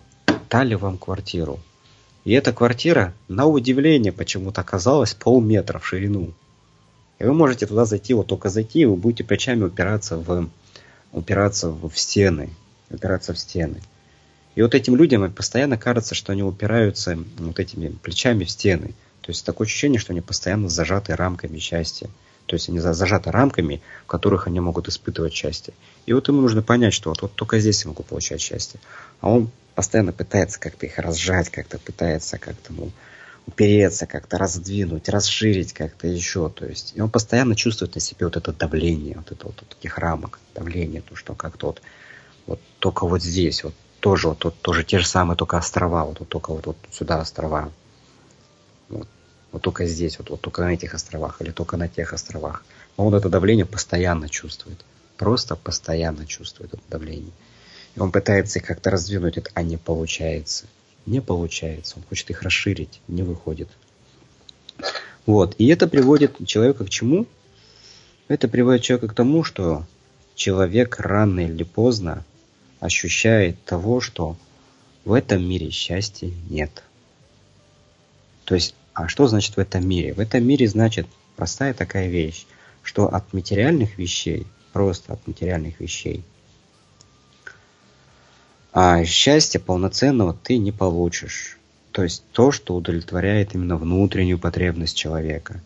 И эта квартира, на удивление, почему-то оказалась полметра в ширину. И вы можете туда зайти, вот только зайти, и вы будете плечами упираться в стены. И вот этим людям постоянно кажется, что они упираются вот этими плечами в стены. То есть такое ощущение, что они постоянно зажаты рамками счастья. То есть они зажаты рамками, в которых они могут испытывать счастье. И вот ему нужно понять, что вот только здесь я могу получать счастье. А он постоянно пытается как-то их разжать, как-то пытается как-то упереться, как-то раздвинуть, расширить как-то еще. То есть, и он постоянно чувствует на себе вот это давление, вот это вот таких рамок, давление, то, что как-то вот только вот здесь, вот тоже те же самые, только острова, вот только вот сюда острова. Вот только здесь, вот только на этих островах или только на тех островах. Но он это давление постоянно чувствует. Просто постоянно чувствует это давление. И он пытается их как-то раздвинуть, а не получается. Не получается. Он хочет их расширить, не выходит. Вот. И это приводит человека к чему? Это приводит человека к тому, что человек рано или поздно ощущает того, что в этом мире счастья нет. То есть, а что значит в этом мире? В этом мире значит простая такая вещь, что от материальных вещей, просто от материальных вещей, а счастья полноценного ты не получишь. То есть то, что удовлетворяет именно внутреннюю потребность человека.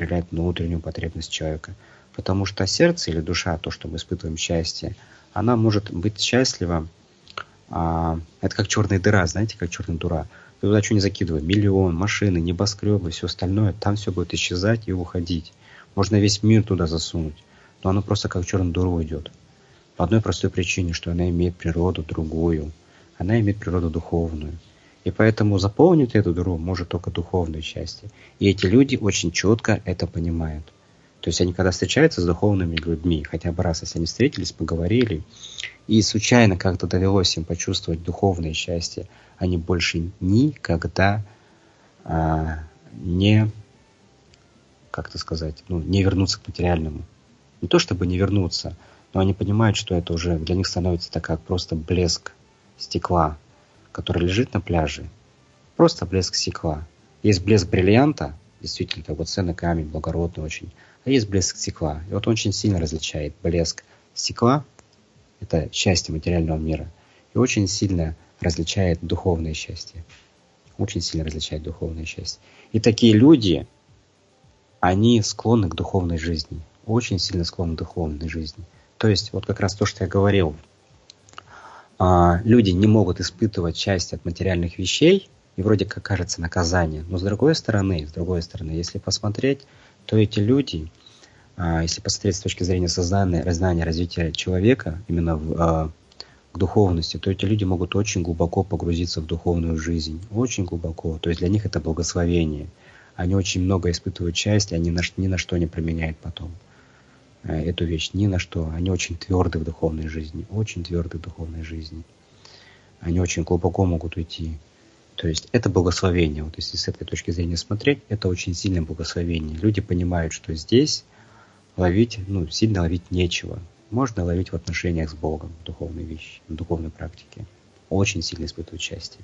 Потому что сердце или душа, то, что мы испытываем счастье, она может быть счастлива. Это как черная дыра, знаете, как черная дыра. Ты туда что не закидывай, миллион, машины, небоскребы, все остальное, там все будет исчезать и уходить. Можно весь мир туда засунуть, но оно просто как в черную дыру идет. По одной простой причине, что она имеет природу другую. Она имеет природу духовную. И поэтому заполнить эту дыру может только духовное счастье. И эти люди очень четко это понимают. То есть они когда встречаются с духовными людьми, хотя бы раз, если они встретились, поговорили, и случайно как-то довелось им почувствовать духовное счастье, они больше никогда не вернутся к материальному. Не то чтобы не вернуться, но они понимают, что это уже для них становится так, как просто блеск стекла, который лежит на пляже. Просто блеск стекла. Есть блеск бриллианта, действительно драгоценный камень, благородный очень. А есть блеск стекла. И вот он очень сильно различает блеск стекла, это счастье материального мира, и очень сильно различает духовное счастье. Очень сильно различает духовное счастье. И такие люди, они склонны к духовной жизни. Очень сильно склонны к духовной жизни. То есть, вот как раз то, что я говорил, люди не могут испытывать счастье от материальных вещей, и вроде как кажется наказание. Но с другой стороны, если посмотреть, то эти люди, если посмотреть с точки зрения сознания, развития человека, именно к духовности, то эти люди могут очень глубоко погрузиться в духовную жизнь. Очень глубоко. То есть для них это благословение. Они очень много испытывают счастья, они ни на что не применяют потом эту вещь. Ни на что. Они очень тверды в духовной жизни. Очень тверды в духовной жизни. Они очень глубоко могут уйти. То есть это благословение. Вот если с этой точки зрения смотреть, это очень сильное благословение. Люди понимают, что здесь сильно ловить нечего. Можно ловить в отношениях с Богом, в духовной вещи, в духовной практике. Очень сильно испытывают счастье.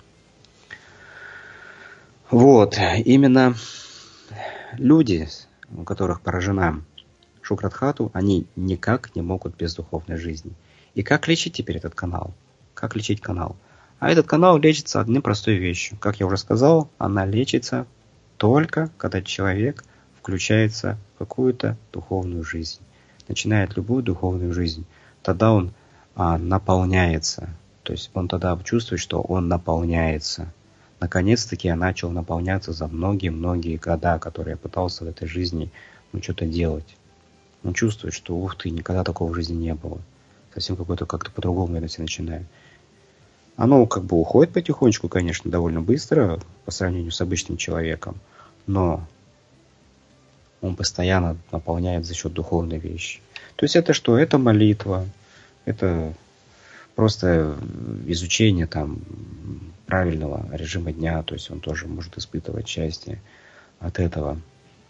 Вот, именно люди, у которых поражена Шукрадхату, они никак не могут без духовной жизни. И как лечить теперь этот канал? Как лечить канал? А этот канал лечится одной простой вещью. Как я уже сказал, она лечится только, когда человек включается в какую-то духовную жизнь. Начинает любую духовную жизнь. Тогда он наполняется. То есть он тогда чувствует, что он наполняется. Наконец-таки я начал наполняться за многие-многие года, которые я пытался в этой жизни что-то делать. Он чувствует, что ух ты, никогда такого в жизни не было. Совсем как-то по-другому я начинаю. Оно уходит потихонечку, конечно, довольно быстро по сравнению с обычным человеком. Но он постоянно наполняет за счет духовной вещи. То есть это что? Это молитва, это просто изучение правильного режима дня, то есть он тоже может испытывать счастье от этого.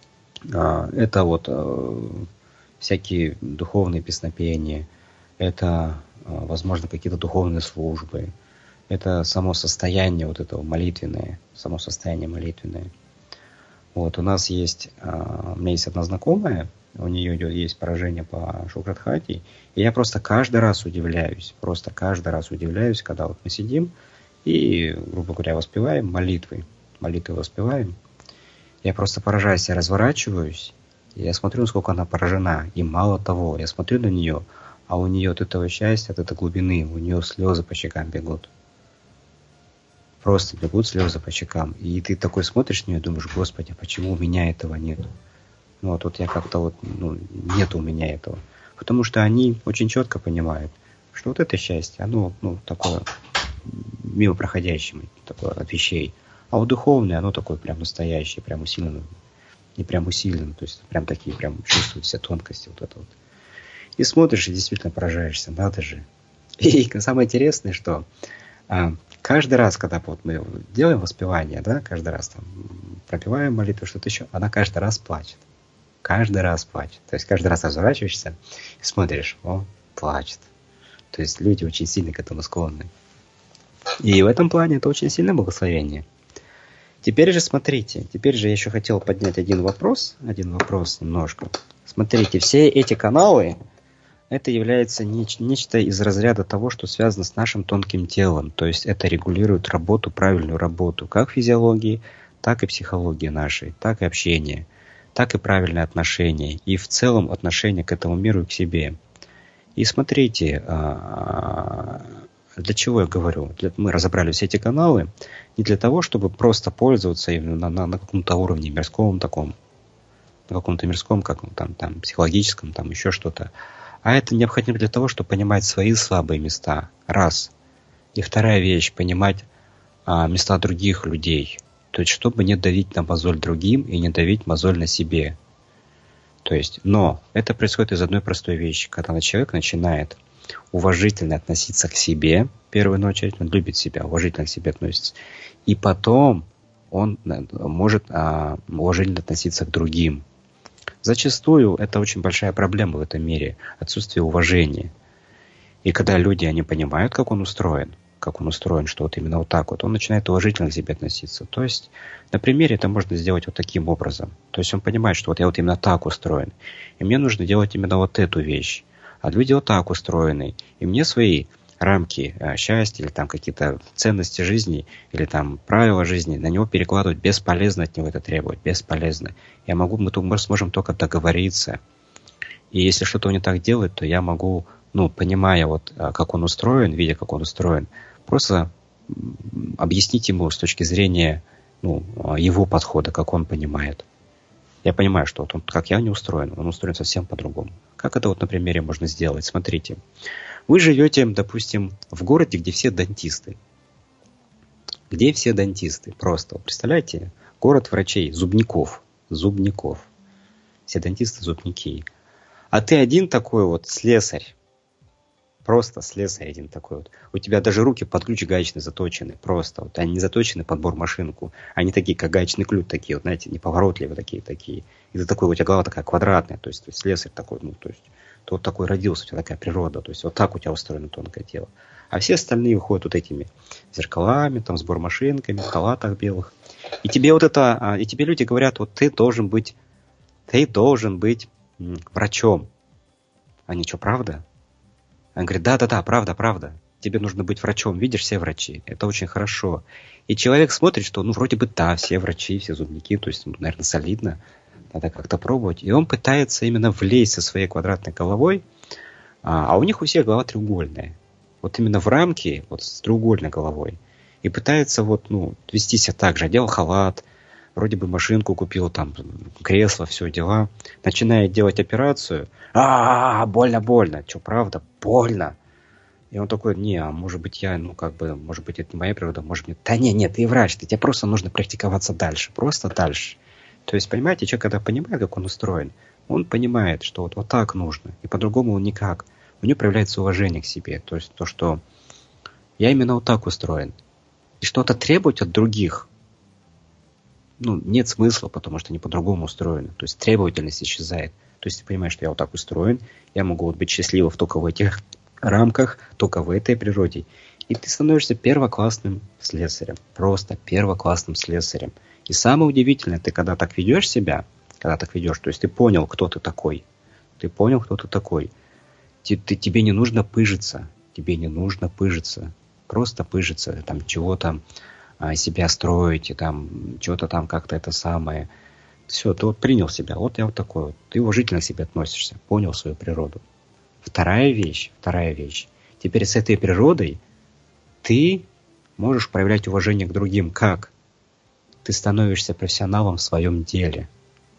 Это всякие духовные песнопения, это, возможно, какие-то духовные службы, это само состояние этого молитвенное, само состояние молитвенное. У меня есть одна знакомая, у нее есть поражение по Шукрадхате, и я просто каждый раз удивляюсь, когда мы сидим и, грубо говоря, воспеваем молитвы воспеваем. Я просто поражаюсь, я разворачиваюсь, и я смотрю, насколько она поражена. И мало того, я смотрю на нее, а у нее от этого счастья, от этой глубины, у нее слезы по щекам бегут. Просто бегут слезы по щекам. И ты такой смотришь на нее и думаешь, Господи, почему у меня этого нет? Тут я нет у меня этого. Потому что они очень четко понимают, что это счастье, оно такое мимо проходящее, такое от вещей. А духовное, оно такое прям настоящее, прям усиленное. Не прям усиленное, то есть прям такие, прям чувствуют все тонкости И смотришь, и действительно поражаешься, надо же. И самое интересное, что каждый раз, когда мы делаем воспевание, каждый раз пропеваем молитву, что-то еще, она каждый раз плачет. Каждый раз плачет. То есть каждый раз разворачиваешься и смотришь, плачет. То есть люди очень сильно к этому склонны. И в этом плане это очень сильное благословение. Теперь же смотрите, я еще хотел поднять один вопрос немножко. Смотрите, все эти каналы, это является нечто из разряда того, что связано с нашим тонким телом. То есть это регулирует правильную работу, как физиологии, так и психологии нашей, так и общения, так и правильное отношение. И в целом отношение к этому миру и к себе. И смотрите, для чего я говорю? Мы разобрали все эти каналы не для того, чтобы просто пользоваться именно на каком-то уровне мирском таком, на каком-то мирском, как там психологическом, еще что-то. А это необходимо для того, чтобы понимать свои слабые места. Раз. И вторая вещь, понимать места других людей. То есть, чтобы не давить на мозоль другим и не давить мозоль на себе. То есть, но это происходит из одной простой вещи. Когда человек начинает уважительно относиться к себе, в первую очередь, он любит себя, уважительно к себе относится. И потом он может уважительно относиться к другим. Зачастую это очень большая проблема в этом мире, отсутствие уважения. И когда люди, они понимают, как он устроен, как он устроен, что вот именно вот так вот, он начинает уважительно к себе относиться. То есть на примере это можно сделать вот таким образом. То есть он понимает, что вот я вот именно так устроен, и мне нужно делать именно вот эту вещь. А люди вот так устроены, и мне свои рамки счастья или там какие-то ценности жизни или там правила жизни на него перекладывать бесполезно, от него это требовать, бесполезно. Мы сможем только договориться. И если что-то он не так делает, то я могу, понимая вот, как он устроен, видя, как он устроен, просто объяснить ему с точки зрения его подхода, как он понимает. Я понимаю, что вот он, как я не устроен, он устроен совсем по-другому. Как это вот на примере можно сделать? Смотрите. Вы живете, допустим, в городе, где все дантисты. Где все дантисты? Просто. Представляете? Город врачей, зубников. Все дантисты, зубники. А ты один такой вот слесарь. Просто слесарь один такой вот. У тебя даже руки под ключ гаечный заточены. Просто. Вот. Они не заточены под бормашинку. Они такие, как гаечный ключ, такие вот, знаете, неповоротливые такие. И ты такой, у тебя голова такая квадратная. То есть слесарь такой, ты вот такой родился, у тебя такая природа. То есть вот так у тебя устроено тонкое тело. А все остальные выходят вот этими зеркалами, там, с бормашинками, в халатах белых. И тебе люди говорят, вот ты должен быть врачом. Они что, правда? Он говорит, да, правда. Тебе нужно быть врачом. Видишь, все врачи. Это очень хорошо. И человек смотрит, что, вроде бы, да, все врачи, все зубники, то есть, наверное, солидно. Надо как-то пробовать. И он пытается именно влезть со своей квадратной головой, а у них у всех голова треугольная. Вот именно в рамке, вот с треугольной головой. И пытается вести себя так же. Одел халат, вроде бы машинку купил, там, кресло, все, дела. Начинает делать операцию. Больно. Что, правда? Больно. И он такой, может быть, может быть, это не моя природа, может быть, нет, ты врач, тебе просто нужно практиковаться дальше, просто дальше. То есть, понимаете, человек, когда понимает, как он устроен, он понимает, что вот так нужно, и по-другому он никак. У него проявляется уважение к себе, то есть то, что я именно вот так устроен. И что-то требовать от других, нет смысла, потому что они по-другому устроены. То есть требовательность исчезает. То есть ты понимаешь, что я вот так устроен, я могу быть счастливым только в этих рамках, только в этой природе. И ты становишься первоклассным слесарем. Просто первоклассным слесарем. И самое удивительное, ты когда так ведешь себя, то есть ты понял, кто ты такой. Тебе не нужно пыжиться. Просто пыжиться. Там чего-то себя строить, и там чего-то там как-то это самое. Все, ты вот принял себя. Вот я вот такой вот. Ты уважительно к себе относишься. Понял свою природу. Вторая вещь. Теперь с этой природой ты можешь проявлять уважение к другим. Как? Ты становишься профессионалом в своем деле.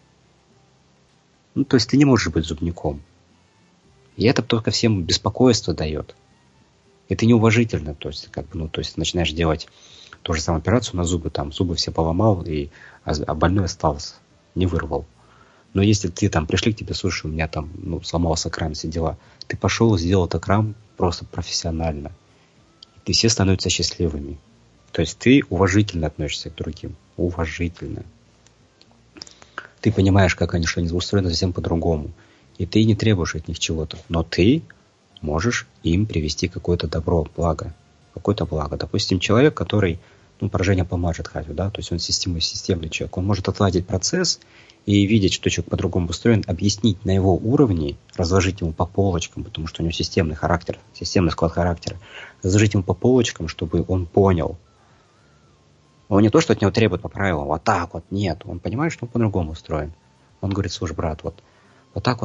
То есть ты не можешь быть зубником. И это только всем беспокойство дает. Это неуважительно. То есть, начинаешь делать ту же самую операцию на зубы, там зубы все поломал, а больной остался, не вырвал. Но если ты пришли к тебе, слушай, у меня там сломался кран, все дела. Ты пошел и сделал этот кран просто профессионально. И все становятся счастливыми. То есть ты уважительно относишься к другим. Уважительно. Ты понимаешь, как они устроены совсем по-другому. И ты не требуешь от них чего-то. Но ты можешь им привести какое-то добро, благо. Допустим, человек, который поражение по Маджидхату, да, то есть он системный человек. Он может отладить процесс и видеть, что человек по-другому устроен, объяснить на его уровне, разложить ему по полочкам, потому что у него системный склад характера, разложить ему по полочкам, чтобы он понял. Он не то, что от него требует по правилам, вот так вот, нет. Он понимает, что он по-другому устроен. Он говорит, слушай, брат, вот так.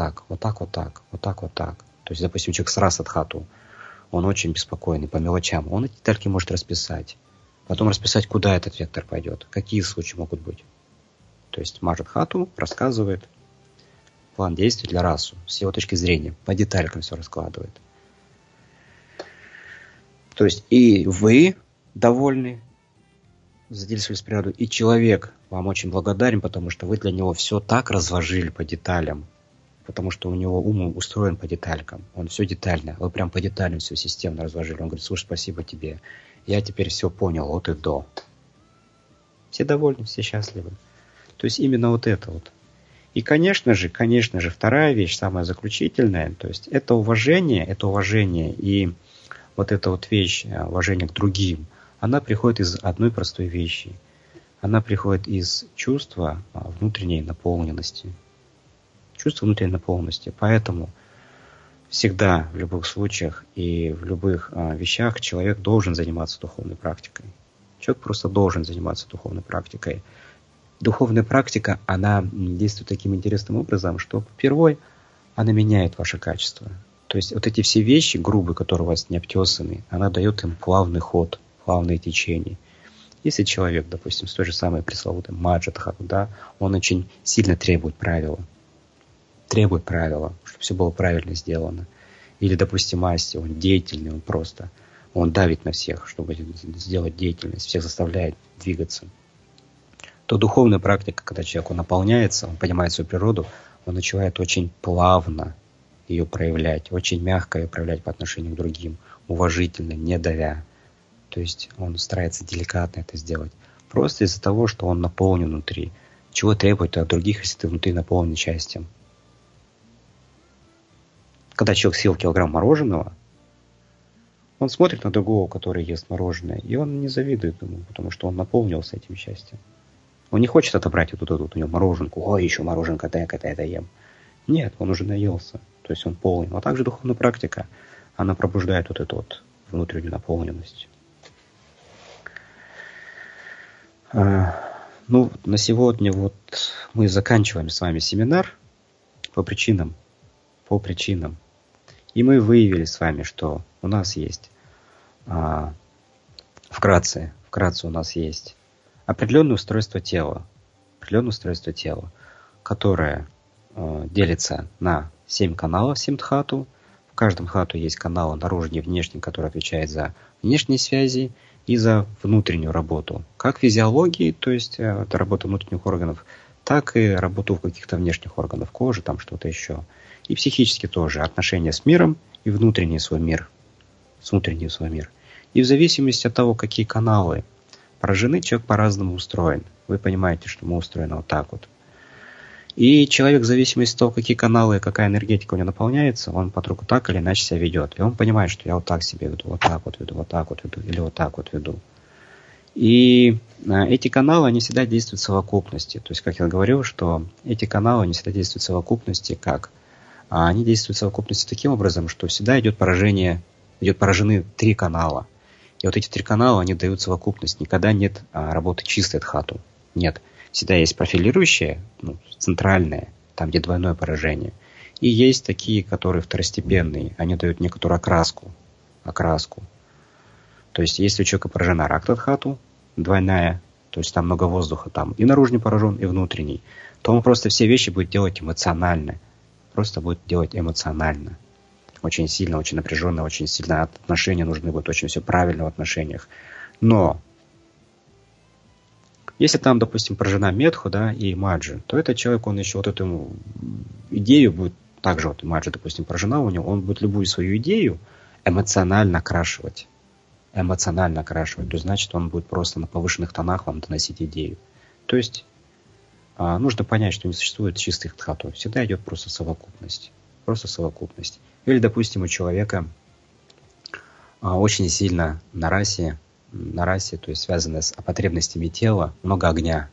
То есть, допустим, человек с Расадхату, он очень беспокойный по мелочам. Он эти детальки может расписать. Потом расписать, куда этот вектор пойдет, какие случаи могут быть. То есть Маджидхату рассказывает план действий для расу с его точки зрения, по деталькам все раскладывает. То есть и вы довольны, задействовали природу, и человек вам очень благодарен, потому что вы для него все так разложили по деталям, потому что у него ум устроен по деталькам, он все детально, вы прям по деталям все системно разложили. Он говорит, слушай, спасибо тебе, я теперь все понял от и до. Все довольны, все счастливы. То есть именно вот это вот. И, конечно же, вторая вещь, самая заключительная, то есть это уважение, и вот эта вот вещь, уважение к другим, она приходит из одной простой вещи. Она приходит из чувства внутренней наполненности. Чувство внутренней наполненности. Поэтому всегда, в любых случаях и в любых вещах человек должен заниматься духовной практикой. Человек просто должен заниматься духовной практикой. Духовная практика, она действует таким интересным образом, что впервой она меняет ваше качество. То есть вот эти все вещи грубые, которые у вас не обтесаны, она дает им плавный ход, плавное течение. Если человек, допустим, с той же самой пресловутой маджа-дхармы, да, он очень сильно требует правила, чтобы все было правильно сделано. Или, допустим, асти, он деятельный, он давит на всех, чтобы сделать деятельность, всех заставляет двигаться. То духовная практика, когда человек наполняется, он понимает свою природу, он начинает очень плавно ее проявлять, очень мягко ее проявлять по отношению к другим, уважительно, не давя. То есть он старается деликатно это сделать. Просто из-за того, что он наполнен внутри. Чего требует от других, если ты внутри наполнен счастьем? Когда человек съел килограмм мороженого, он смотрит на другого, который ест мороженое, и он не завидует ему, потому что он наполнился этим счастьем. Он не хочет отобрать вот тут у него мороженку. Ой, еще мороженка, когда я это ем. Нет, он уже наелся. То есть он полный. А также духовная практика, она пробуждает вот эту вот внутреннюю наполненность. На сегодня вот мы заканчиваем с вами семинар по причинам. И мы выявили с вами, что у нас есть вкратце у нас есть определенное устройство тела, которое делится на 7 каналов, 7 дхату. В каждом дхату есть каналы наружный и внешний, который отвечает за внешние связи и за внутреннюю работу. Как физиологии, то есть это работа внутренних органов, так и работу каких-то внешних органов кожи, там что-то еще. И психически тоже отношения с миром и внутренний свой мир. И в зависимости от того, какие каналы поражены, человек по-разному устроен. Вы понимаете, что мы устроены вот так вот. И человек в зависимости от того, какие каналы, какая энергетика у него наполняется, он по-другому так или иначе себя ведет. И он понимает, что я вот так себя веду, вот так вот веду, или вот так вот веду. И эти каналы, они всегда действуют в совокупности. То есть, как я говорил, что эти каналы, они всегда действуют в совокупности, как? Они действуют в совокупности таким образом, что всегда идет поражены 3 канала. И вот эти 3 канала, они дают совокупность. Никогда нет работы чистой дхату. Нет. Всегда есть профилирующие, центральные, там, где двойное поражение. И есть такие, которые второстепенные. Они дают некоторую окраску. То есть, если у человека поражена ракта-дхату, двойная, то есть там много воздуха, там и наружный поражен, и внутренний, то он просто все вещи будет делать эмоционально. Очень сильно, очень напряженно, очень сильно отношения нужны будут, очень все правильно в отношениях. Но если там, допустим, поражена медху, да, и маджи, то этот человек, он еще вот эту идею будет, также вот маджи, допустим, поражена у него, он будет любую свою идею эмоционально окрашивать. То есть, значит, он будет просто на повышенных тонах вам доносить идею. То есть, нужно понять, что не существует чистых дхату. Всегда идет просто совокупность. Или, допустим, у человека очень сильно на расе, то есть связано с потребностями тела, много огня.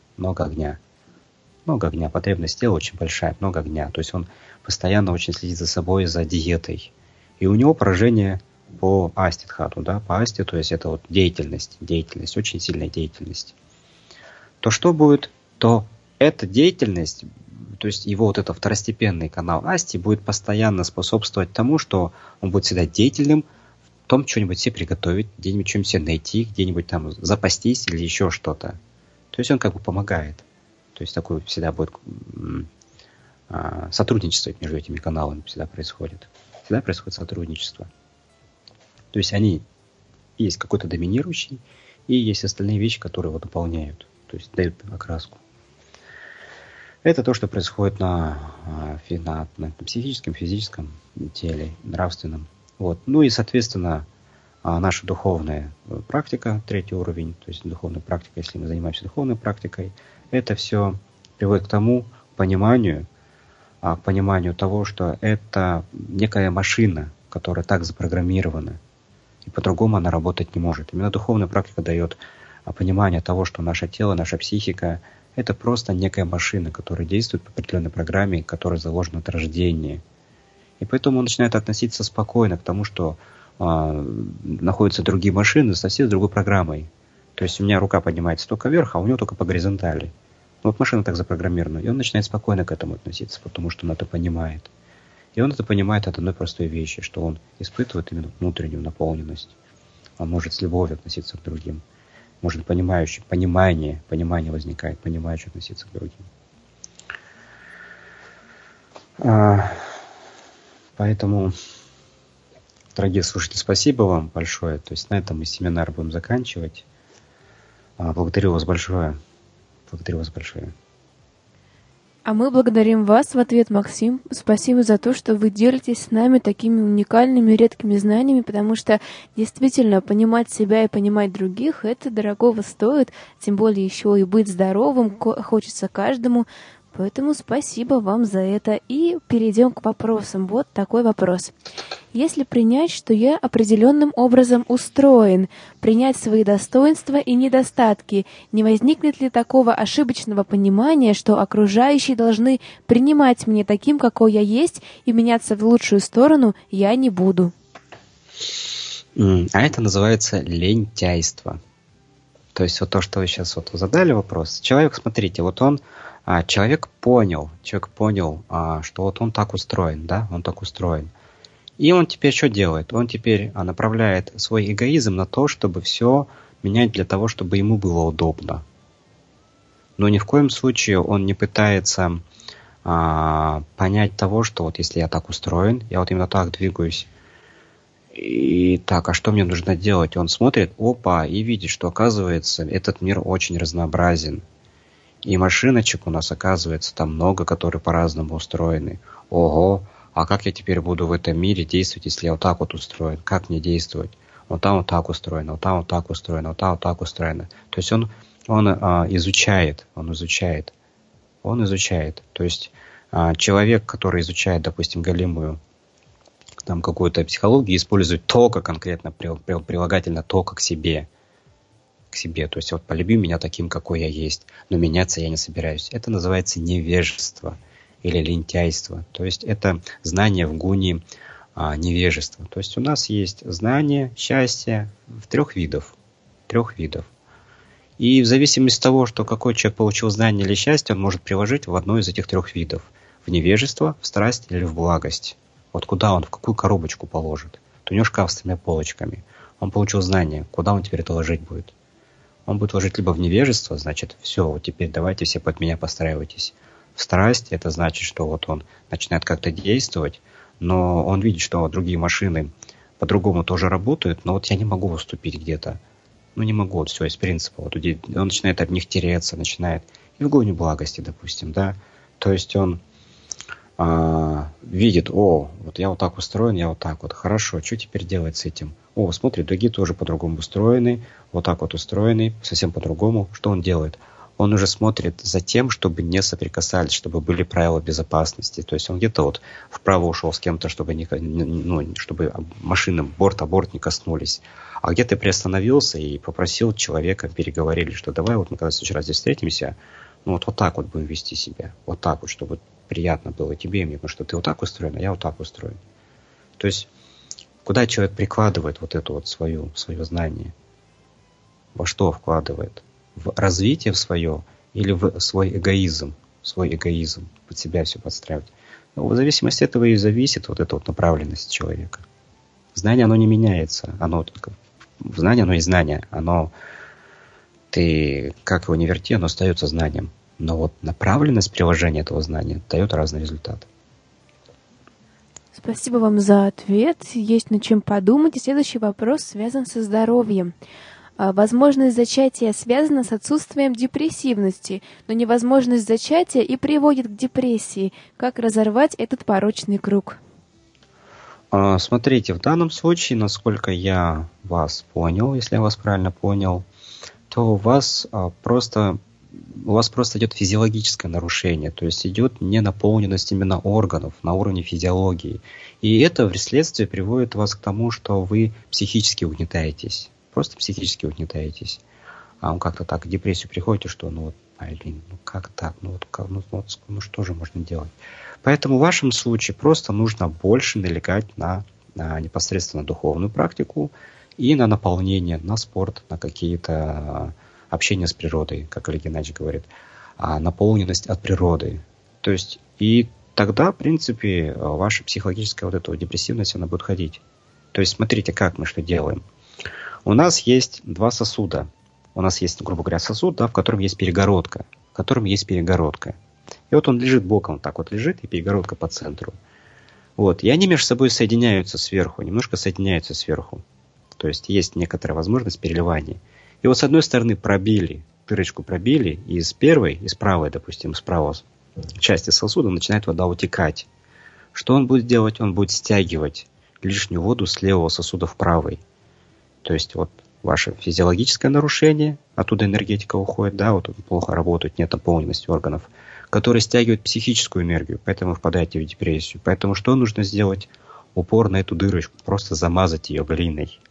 Потребность тела очень большая, много огня. То есть он постоянно очень следит за собой, за диетой. И у него поражение по асти-дхату, да, по асти, то есть это вот деятельность, очень сильная деятельность. То что будет, то эта деятельность, то есть его вот этот второстепенный канал асти будет постоянно способствовать тому, что он будет всегда деятельным, в том что-нибудь себе приготовить, где-нибудь что-нибудь себе найти, где-нибудь там запастись или еще что-то. То есть он как бы помогает. То есть такое всегда будет сотрудничество между этими каналами всегда происходит. Всегда происходит сотрудничество. То есть они есть какой-то доминирующий, и есть остальные вещи, которые его дополняют, то есть дают окраску. Это то, что происходит на психическом, физическом теле, нравственном. Вот. Ну и, соответственно, наша духовная практика, 3-й уровень, то есть духовная практика, если мы занимаемся духовной практикой, это все приводит к тому пониманию того, что это некая машина, которая так запрограммирована. и по-другому она работать не может. Именно духовная практика дает понимание того, что наше тело, наша психика — это просто некая машина, которая действует по определенной программе, которая заложена от рождения. И поэтому он начинает относиться спокойно к тому, что находятся другие машины совсем с другой программой. То есть у меня рука поднимается только вверх, а у него только по горизонтали. Вот машина так запрограммирована. И он начинает спокойно к этому относиться, потому что он это понимает. И он это понимает от одной простой вещи, что он испытывает именно внутреннюю наполненность. Он может с любовью относиться к другим. Может понимание возникает, понимающий относиться к другим. Поэтому, дорогие слушатели, спасибо вам большое. То есть на этом мы семинар будем заканчивать. Благодарю вас большое. Благодарю вас большое.
А мы благодарим вас в ответ, Максим. Спасибо за то, что вы делитесь с нами такими уникальными, редкими знаниями, потому что действительно понимать себя и понимать других — это дорогого стоит, тем более еще и быть здоровым хочется каждому. Поэтому спасибо вам за это. И перейдем к вопросам. Вот такой вопрос. Если принять, что я определенным образом устроен, принять свои достоинства и недостатки, не возникнет ли такого ошибочного понимания, что окружающие должны принимать меня таким, какой я есть, и меняться в лучшую сторону я не буду?
А это называется лентяйство. То есть вот то, что вы сейчас вот задали вопрос. Человек, смотрите, вот он человек понял, что вот он так устроен, да, он так устроен. И он теперь что делает? Он теперь направляет свой эгоизм на то, чтобы все менять для того, чтобы ему было удобно. Но ни в коем случае он не пытается понять того, что вот если я так устроен, я вот именно так двигаюсь, и так, а что мне нужно делать? Он смотрит, опа, и видит, что оказывается этот мир очень разнообразен. И машиночек у нас, оказывается, там много, которые по-разному устроены. Ого, а как я теперь буду в этом мире действовать, если я вот так вот устроен? Как мне действовать? Вот там вот так устроено, вот там вот так устроено, вот там вот так устроено. То есть он изучает. То есть человек, который изучает, допустим, галимую там какую-то психологию, использует только конкретно прилагательно только к себе. То есть вот полюби меня таким, какой я есть, но меняться я не собираюсь. Это называется невежество или лентяйство. То есть это знание в гуне невежества. То есть у нас есть знание счастья в трех видов. И в зависимости от того, что какой человек получил знание или счастье, он может приложить в одно из этих трех видов. В невежество, в страсть или в благость. Вот куда он, в какую коробочку положит. То у него шкаф с 3 полочками. Он получил знание, куда он теперь это ложить будет. Он будет ложить либо в невежество, значит, все, вот теперь давайте все под меня подстраивайтесь. В страсть, это значит, что вот он начинает как-то действовать, но он видит, что другие машины по-другому тоже работают, но вот я не могу уступить где-то. Не могу, вот все из принципа. Вот он начинает об них тереться, начинает. И в гуне благости, допустим, да. То есть он видит, вот я вот так устроен, я вот так вот. Хорошо, что теперь делать с этим? Смотри, другие тоже по-другому устроены, вот так вот устроены, совсем по-другому. Что он делает? Он уже смотрит за тем, чтобы не соприкасались, чтобы были правила безопасности. То есть он где-то вот вправо ушел с кем-то, чтобы чтобы машины борт о борт не коснулись. А где-то приостановился и попросил человека, переговорили, что давай вот мы когда в следующий раз здесь встретимся, вот так вот будем вести себя. Вот так вот, чтобы приятно было тебе и мне, потому что ты вот так устроен, а я вот так устроен. То есть куда человек прикладывает вот это вот свое знание? Во что вкладывает? В развитие в свое или в свой эгоизм? Под себя все подстраивать. В зависимости от этого и зависит вот эта вот направленность человека. Знание, оно не меняется. Знание, оно и знание. Ты как его не верти, оно остается знанием. Но вот направленность приложения этого знания дает разный результат.
Спасибо вам за ответ. Есть над чем подумать. И следующий вопрос связан со здоровьем. Возможность зачатия связана с отсутствием депрессивности, но невозможность зачатия и приводит к депрессии. Как разорвать этот порочный круг?
Смотрите, в данном случае, насколько я вас понял, если я вас правильно понял, то у вас просто у вас просто идет физиологическое нарушение, то есть идет ненаполненность именно органов на уровне физиологии. И это вследствие приводит вас к тому, что вы психически угнетаетесь. Просто психически угнетаетесь. А как-то так в депрессию приходите, что как так, что же можно делать? Поэтому в вашем случае просто нужно больше налегать на непосредственно духовную практику и на наполнение, на спорт, на какие-то общения с природой, как Олег Геннадьевич говорит, наполненность от природы. То есть и тогда, в принципе, ваша психологическая депрессивность, она будет ходить. То есть смотрите, как мы что делаем. У нас есть два сосуда. У нас есть, грубо говоря, сосуд, в котором есть перегородка. И вот он лежит боком, так вот лежит, и перегородка по центру. Вот. И они между собой соединяются сверху, немножко соединяются сверху. То есть есть некоторая возможность переливания. И вот с одной стороны дырочку пробили, и из правой, допустим, с правой части сосуда начинает вода утекать. Что он будет делать? Он будет стягивать лишнюю воду с левого сосуда в правый. То есть вот ваше физиологическое нарушение, оттуда энергетика уходит, вот плохо работает, нет наполненности органов, которые стягивают психическую энергию, поэтому вы впадаете в депрессию. Поэтому что нужно сделать? Упор на эту дырочку, просто замазать ее глиной.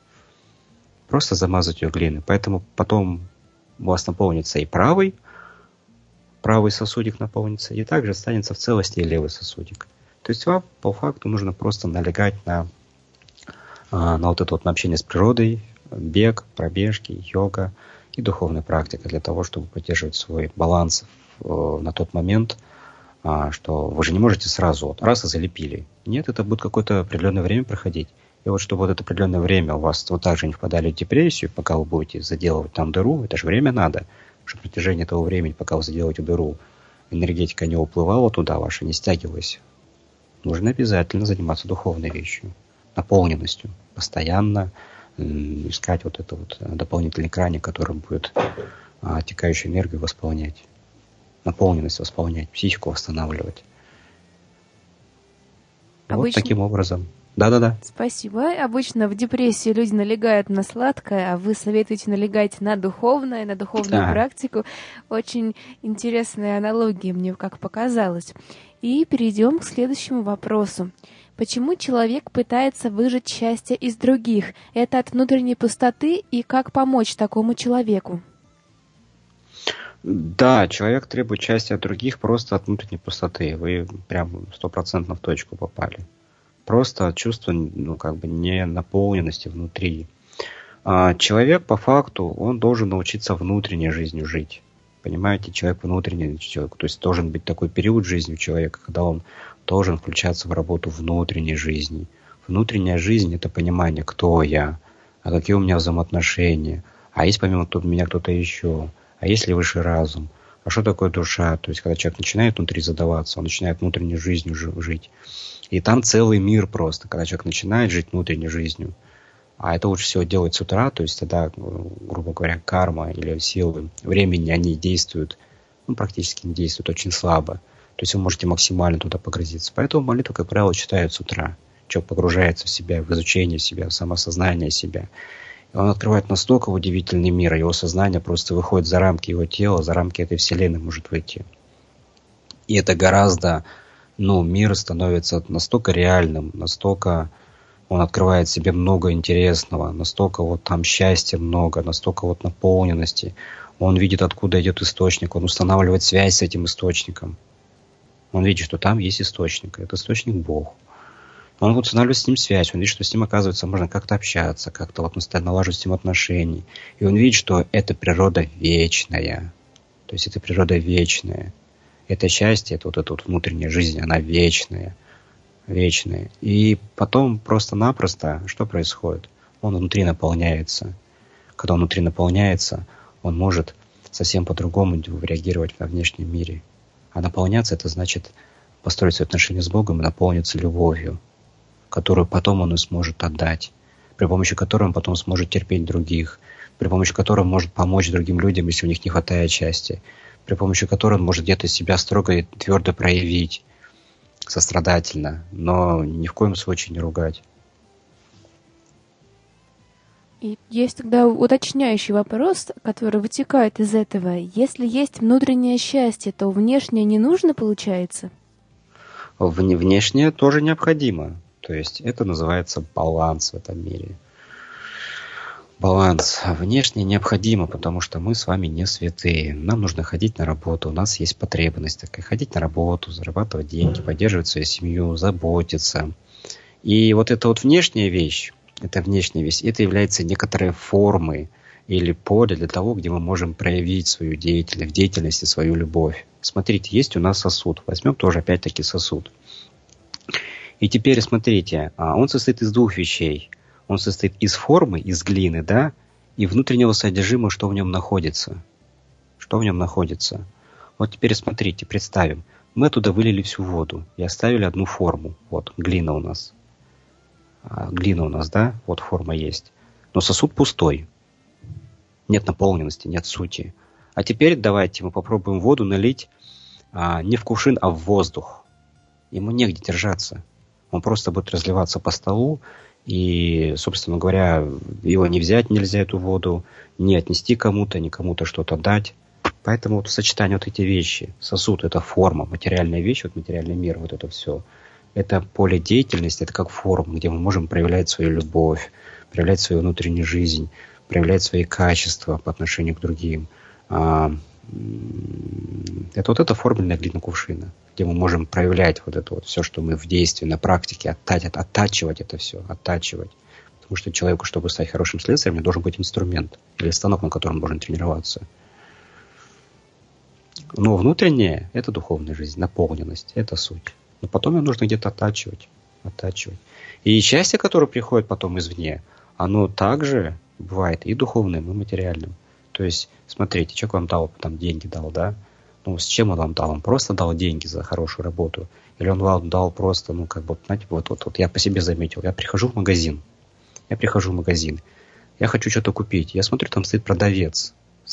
Поэтому потом у вас наполнится и правый сосудик наполнится, и также останется в целости и левый сосудик. То есть вам по факту нужно просто налегать на вот это на общение с природой, бег, пробежки, йога и духовная практика для того, чтобы поддерживать свой баланс на тот момент, что вы же не можете сразу раз и залепили. Нет, это будет какое-то определенное время проходить. И вот чтобы это определенное время у вас вот так же не впадали в депрессию, пока вы будете заделывать там дыру, это же время надо, чтобы в протяжении этого времени, пока вы заделываете дыру, энергетика не уплывала туда ваша, не стягивалась. Нужно обязательно заниматься духовной вещью, наполненностью, постоянно искать вот это дополнительный краник, который будет оттекающую энергию восполнять, наполненность восполнять, психику восстанавливать. Вот таким образом. Да.
Спасибо. Обычно в депрессии люди налегают на сладкое, а вы советуете налегать на духовное, на духовную практику. Очень интересная аналогия, мне как показалось. И перейдем к следующему вопросу. Почему человек пытается выжать счастье из других? Это от внутренней пустоты, и как помочь такому человеку?
Да, человек требует счастья от других просто от внутренней пустоты. Вы прям 100% в точку попали. Просто от чувства, ненаполненности внутри. Человек, по факту, он должен научиться внутренней жизнью жить. Понимаете, человек внутренний человек. То есть должен быть такой период жизни у человека, когда он должен включаться в работу внутренней жизни. Внутренняя жизнь – это понимание, кто я, а какие у меня взаимоотношения, а есть помимо меня кто-то еще, а есть ли высший разум, а что такое душа. То есть когда человек начинает внутри задаваться, он начинает внутренней жизнью жить. И там целый мир просто, когда человек начинает жить внутренней жизнью. А это лучше всего делать с утра, то есть тогда, грубо говоря, карма или силы времени, они действуют, практически не действуют, очень слабо. То есть вы можете максимально туда погрузиться. Поэтому молитву, как правило, читают с утра. Человек погружается в себя, в изучение себя, в самосознание себя. И он открывает настолько удивительный мир, его сознание просто выходит за рамки его тела, за рамки этой вселенной может выйти. И это гораздо, мир становится настолько реальным, настолько он открывает себе много интересного, настолько там счастья много, настолько наполненности. Он видит, откуда идет источник, он устанавливает связь с этим источником. Он видит, что там есть источник, этот источник Бог. Он устанавливает с ним связь, он видит, что с ним, оказывается, можно как-то общаться, как-то налаживать с ним отношения. И он видит, что эта природа вечная. То есть это природа вечная. Это счастье, это эта внутренняя жизнь, она вечная. Вечная. И потом просто-напросто что происходит? Он внутри наполняется. Когда он внутри наполняется, он может совсем по-другому реагировать во внешнем мире. А наполняться — это значит построить свои отношения с Богом и наполниться любовью, которую потом он и сможет отдать, при помощи которой он потом сможет терпеть других, при помощи которой он может помочь другим людям, если у них не хватает счастья, при помощи которой он может где-то себя строго и твердо проявить, сострадательно, но ни в коем случае не ругать.
И есть тогда уточняющий вопрос, который вытекает из этого. Если есть внутреннее счастье, то внешнее не нужно, получается?
Внешнее тоже необходимо. То есть это называется баланс в этом мире. Баланс. Внешне необходимо, потому что мы с вами не святые. Нам нужно ходить на работу, у нас есть потребность такая. Ходить на работу, зарабатывать деньги, поддерживать свою семью, заботиться. И вот эта вот внешняя вещь, это является некоторой формой или поле для того, где мы можем проявить свою деятельность, в деятельности свою любовь. Смотрите, есть у нас сосуд. Возьмем тоже опять-таки сосуд. И теперь смотрите, он состоит из двух вещей. Он состоит из формы, из глины, да, и внутреннего содержимого, что в нем находится. Что в нем находится. Вот теперь смотрите, представим. Мы туда вылили всю воду и оставили одну форму. Вот, глина у нас. Глина у нас, да, вот форма есть. Но сосуд пустой. Нет наполненности, нет сути. А теперь давайте мы попробуем воду налить не в кувшин, а в воздух. Ему негде держаться. Он просто будет разливаться по столу. И, собственно говоря, его не взять нельзя, эту воду, не отнести кому-то, не кому-то что-то дать. Поэтому вот сочетание вот эти вещи. Сосуд — это форма, материальная вещь, вот материальный мир, вот это все. Это поле деятельности, это как форум, где мы можем проявлять свою любовь, проявлять свою внутреннюю жизнь, проявлять свои качества по отношению к другим. Это вот эта формульная глина кувшина, где мы можем проявлять вот это вот все, что мы в действии, на практике, оттачивать это все, оттачивать. Потому что человеку, чтобы стать хорошим слесарем, должен быть инструмент или станок, на котором можно тренироваться. Но внутреннее — это духовная жизнь, наполненность, это суть. Но потом ее нужно где-то оттачивать. И счастье, которое приходит потом извне, оно также бывает и духовным, и материальным. То есть, смотрите, человек вам дал, там, деньги дал, да? Ну, с чем он вам дал? Он просто дал деньги за хорошую работу? Или он вам дал просто, ну, как бы, знаете, вот я по себе заметил. Я прихожу в магазин. Я хочу что-то купить. Я смотрю, там стоит продавец.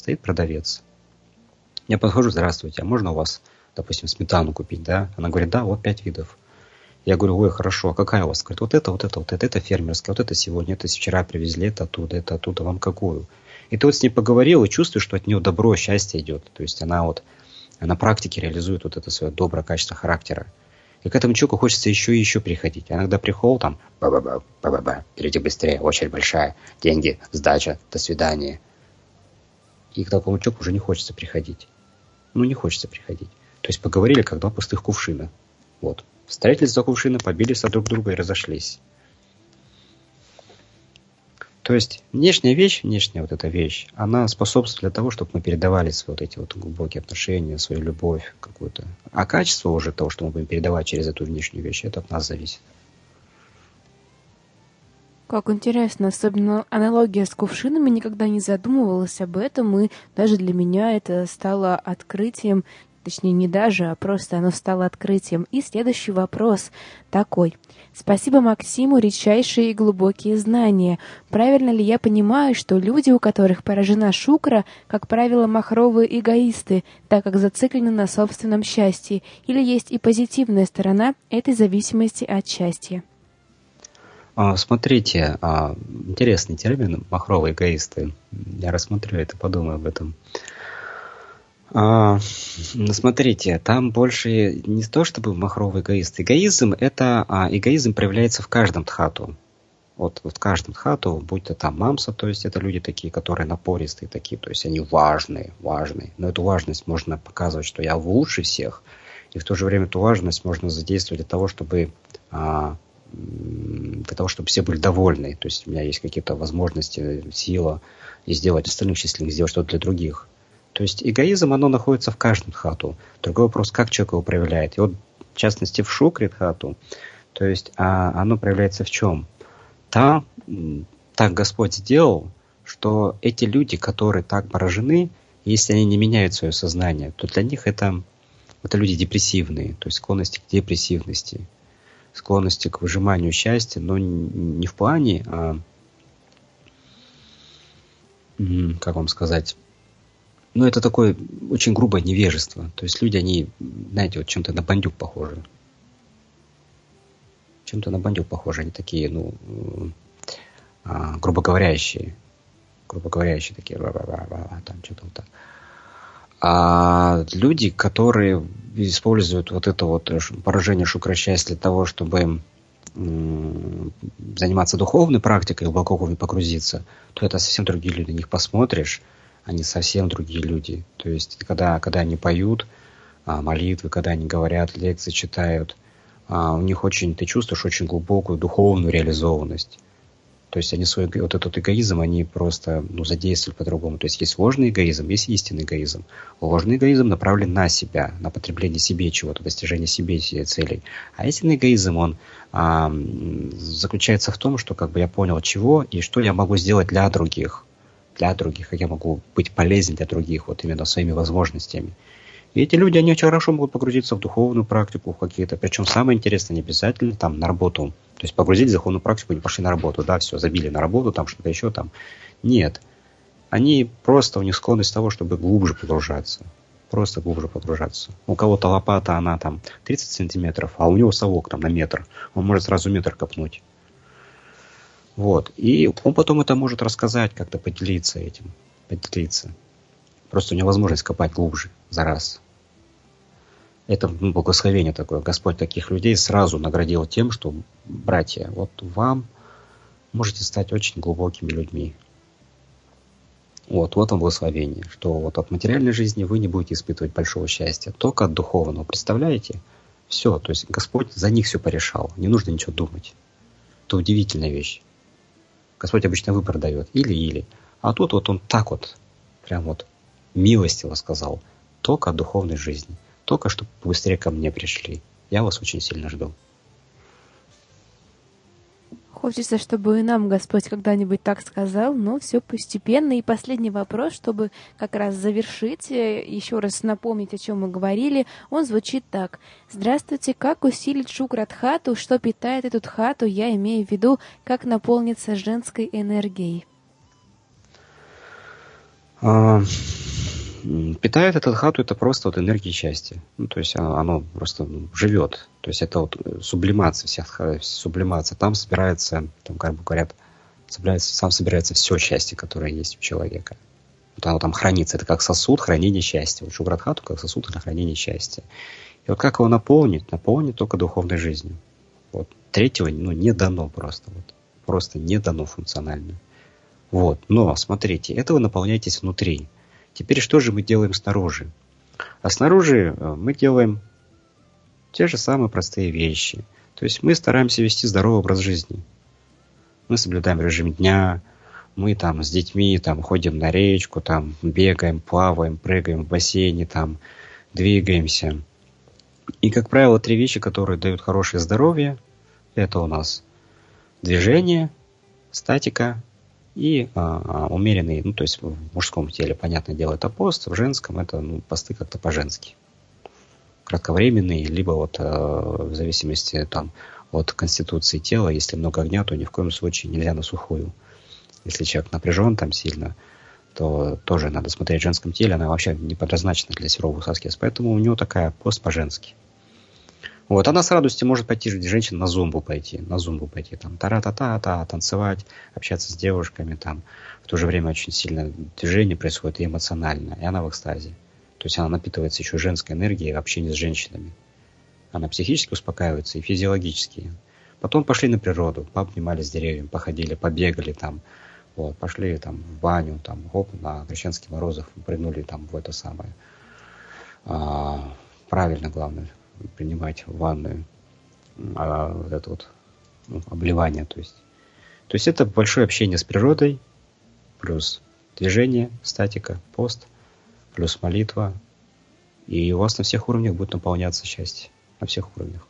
Я подхожу: здравствуйте, а можно у вас, допустим, сметану купить, да? Она говорит: да, вот 5 видов. Я говорю: ой, хорошо, а какая у вас? Говорит: вот это фермерская, вот это сегодня, это вчера привезли, это оттуда, вам какую? И ты вот с ней поговорил и чувствуешь, что от нее добро, счастье идет. То есть она на практике реализует вот это свое доброе качество характера. И к этому человеку хочется еще и еще приходить. А иногда прихол там: ба-ба-ба, перейди быстрее, очередь большая, деньги, сдача, до свидания. И к такому человеку уже не хочется приходить. Не хочется приходить. То есть поговорили, как два пустых кувшина. Вот. Встретились за кувшина, побились друг друга и разошлись. То есть внешняя вот эта вещь, она способствует для того, чтобы мы передавали свои вот эти вот глубокие отношения, свою любовь какую-то. А качество уже того, что мы будем передавать через эту внешнюю вещь, это от нас зависит.
Как интересно, особенно аналогия с кувшинами, никогда не задумывалась об этом, и даже для меня это стало открытием, точнее не даже, а просто оно стало открытием. И следующий вопрос такой. Спасибо Максиму, редчайшие и глубокие знания. Правильно ли я понимаю, что люди, у которых поражена шукра, как правило, махровые эгоисты, так как зациклены на собственном счастье, или есть и позитивная сторона этой зависимости от счастья?
Смотрите, интересный термин «махровые эгоисты». Я рассмотрю это, подумаю об этом. Смотрите, там больше не то, чтобы махровый эгоист. Эгоизм проявляется в каждом дхату. Вот в каждом дхату, будь то там мамса, то есть это люди такие, которые напористые такие, то есть они важные. Но эту важность можно показывать, что я лучше всех, и в то же время эту важность можно задействовать для того, чтобы все были довольны. То есть у меня есть какие-то возможности, сила, и сделать остальных счастливых, сделать что-то для других. То есть эгоизм, оно находится в каждом дхату. Другой вопрос, как человек его проявляет. И вот, в частности, в шукре дхату, то есть оно проявляется в чем? Так Господь сделал, что эти люди, которые так поражены, если они не меняют свое сознание, то для них это люди депрессивные, то есть склонности к депрессивности, склонности к выжиманию счастья, но не в плане, как вам сказать, это такое очень грубое невежество. То есть люди, они, знаете, вот чем-то на бандюк похожи. Они такие, грубоговорящие такие, там что-то вот так. А люди, которые используют вот это вот поражение шукра-счастья для того, чтобы заниматься духовной практикой, глубоко погрузиться, то это совсем другие люди. На них посмотришь, они совсем другие люди. То есть, когда они поют молитвы, когда они говорят, лекции читают, у них ты чувствуешь очень глубокую духовную реализованность. То есть они свой вот этот эгоизм, они просто задействовали по-другому. То есть есть ложный эгоизм, есть истинный эгоизм. Ложный эгоизм направлен на себя, на потребление себе чего-то, достижение себе целей. А истинный эгоизм, он заключается в том, что я понял, чего и что я могу сделать для других, как я могу быть полезен для других, вот именно своими возможностями. И эти люди, они очень хорошо могут погрузиться в духовную практику, в какие-то. Причем самое интересное, не обязательно там на работу. То есть погрузились в духовную практику, не пошли на работу, да, все, забили на работу, там что-то еще там. Нет. Они просто, у них склонность того, чтобы глубже погружаться. Просто глубже погружаться. У кого-то лопата, она там 30 сантиметров, а у него совок там на метр. Он может сразу метр копнуть. Вот. И он потом это может рассказать, как-то поделиться этим. Поделиться. Просто у него возможность копать глубже за раз. Это благословение такое. Господь таких людей сразу наградил тем, что, братья, вот вам можете стать очень глубокими людьми. Вот вам благословение, что вот от материальной жизни вы не будете испытывать большого счастья, только от духовного. Представляете? Все, то есть Господь за них все порешал, не нужно ничего думать. Это удивительная вещь. Господь обычно выбор дает, или. А тут вот он так вот, прям вот милостиво сказал, только от духовной жизни. Только чтобы быстрее ко мне пришли. Я вас очень сильно жду.
Хочется, чтобы и нам Господь когда-нибудь так сказал, но все постепенно. И последний вопрос, чтобы как раз завершить, еще раз напомнить, о чем мы говорили, он звучит так. Здравствуйте, как усилить шукра-дхату, что питает эту дхату, я имею в виду, как наполниться женской энергией?
Питает этот дхату, это просто вот энергия счастья. То есть оно просто живет. То есть это вот сублимация, сублимация. Там собирается, как бы говорят, собирается все счастье, которое есть у человека. Вот оно там хранится. Это как сосуд хранения счастья. Вот шукра-дхату как сосуд на хранение счастья. И вот как его наполнить? Наполнить только духовной жизнью. Вот. Третьего не дано просто. Вот. Просто не дано функционально. Вот. Но, смотрите, это вы наполняетесь внутри. Теперь что же мы делаем снаружи? А снаружи мы делаем те же самые простые вещи. То есть мы стараемся вести здоровый образ жизни. Мы соблюдаем режим дня, мы там с детьми там ходим на речку, там бегаем, плаваем, прыгаем в бассейне, там двигаемся. И, как правило, 3 вещи, которые дают хорошее здоровье, это у нас движение, статика и умеренный, то есть в мужском теле, понятное дело, это пост, в женском это посты как-то по-женски. Кратковременные, либо вот в зависимости там, от конституции тела, если много огня, то ни в коем случае нельзя на сухую. Если человек напряжен там сильно, то тоже надо смотреть в женском теле, она вообще не предназначена для сирового аскез, поэтому у него такая пост по-женски. Вот, она с радостью может пойти, женщина, на зумбу пойти, там, тара-та-та-та, танцевать, общаться с девушками, там, в то же время очень сильное движение происходит и эмоционально, и она в экстазе. То есть она напитывается еще женской энергией в общении с женщинами. Она психически успокаивается и физиологически. Потом пошли на природу, пообнимались с деревьями, походили, побегали там, вот, пошли там в баню, там, на Крещенский Морозов, прыгнули там в это самое. Правильно, главное, принимать ванную, вот это вот обливание, то есть это большое общение с природой, плюс движение, статика, пост, плюс молитва, и у вас на всех уровнях будет наполняться счастье, на всех уровнях.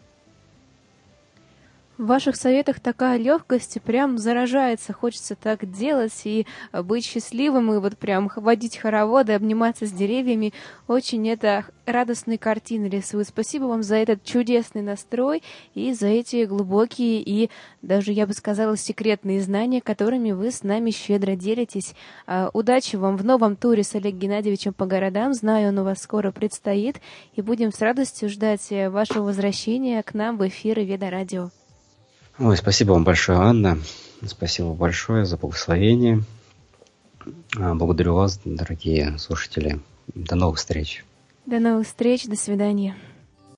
В ваших советах такая легкость, прям заражается, хочется так делать и быть счастливым, и вот прям водить хороводы, обниматься с деревьями. Очень это радостные картины рисуют. Спасибо вам за этот чудесный настрой и за эти глубокие и даже, я бы сказала, секретные знания, которыми вы с нами щедро делитесь. Удачи вам в новом туре с Олегом Геннадьевичем по городам. Знаю, он у вас скоро предстоит, и будем с радостью ждать вашего возвращения к нам в эфиры Веда Радио.
Ой, спасибо вам большое, Анна. Спасибо большое за благословение. Благодарю вас, дорогие слушатели. До новых встреч.
До новых встреч, до свидания.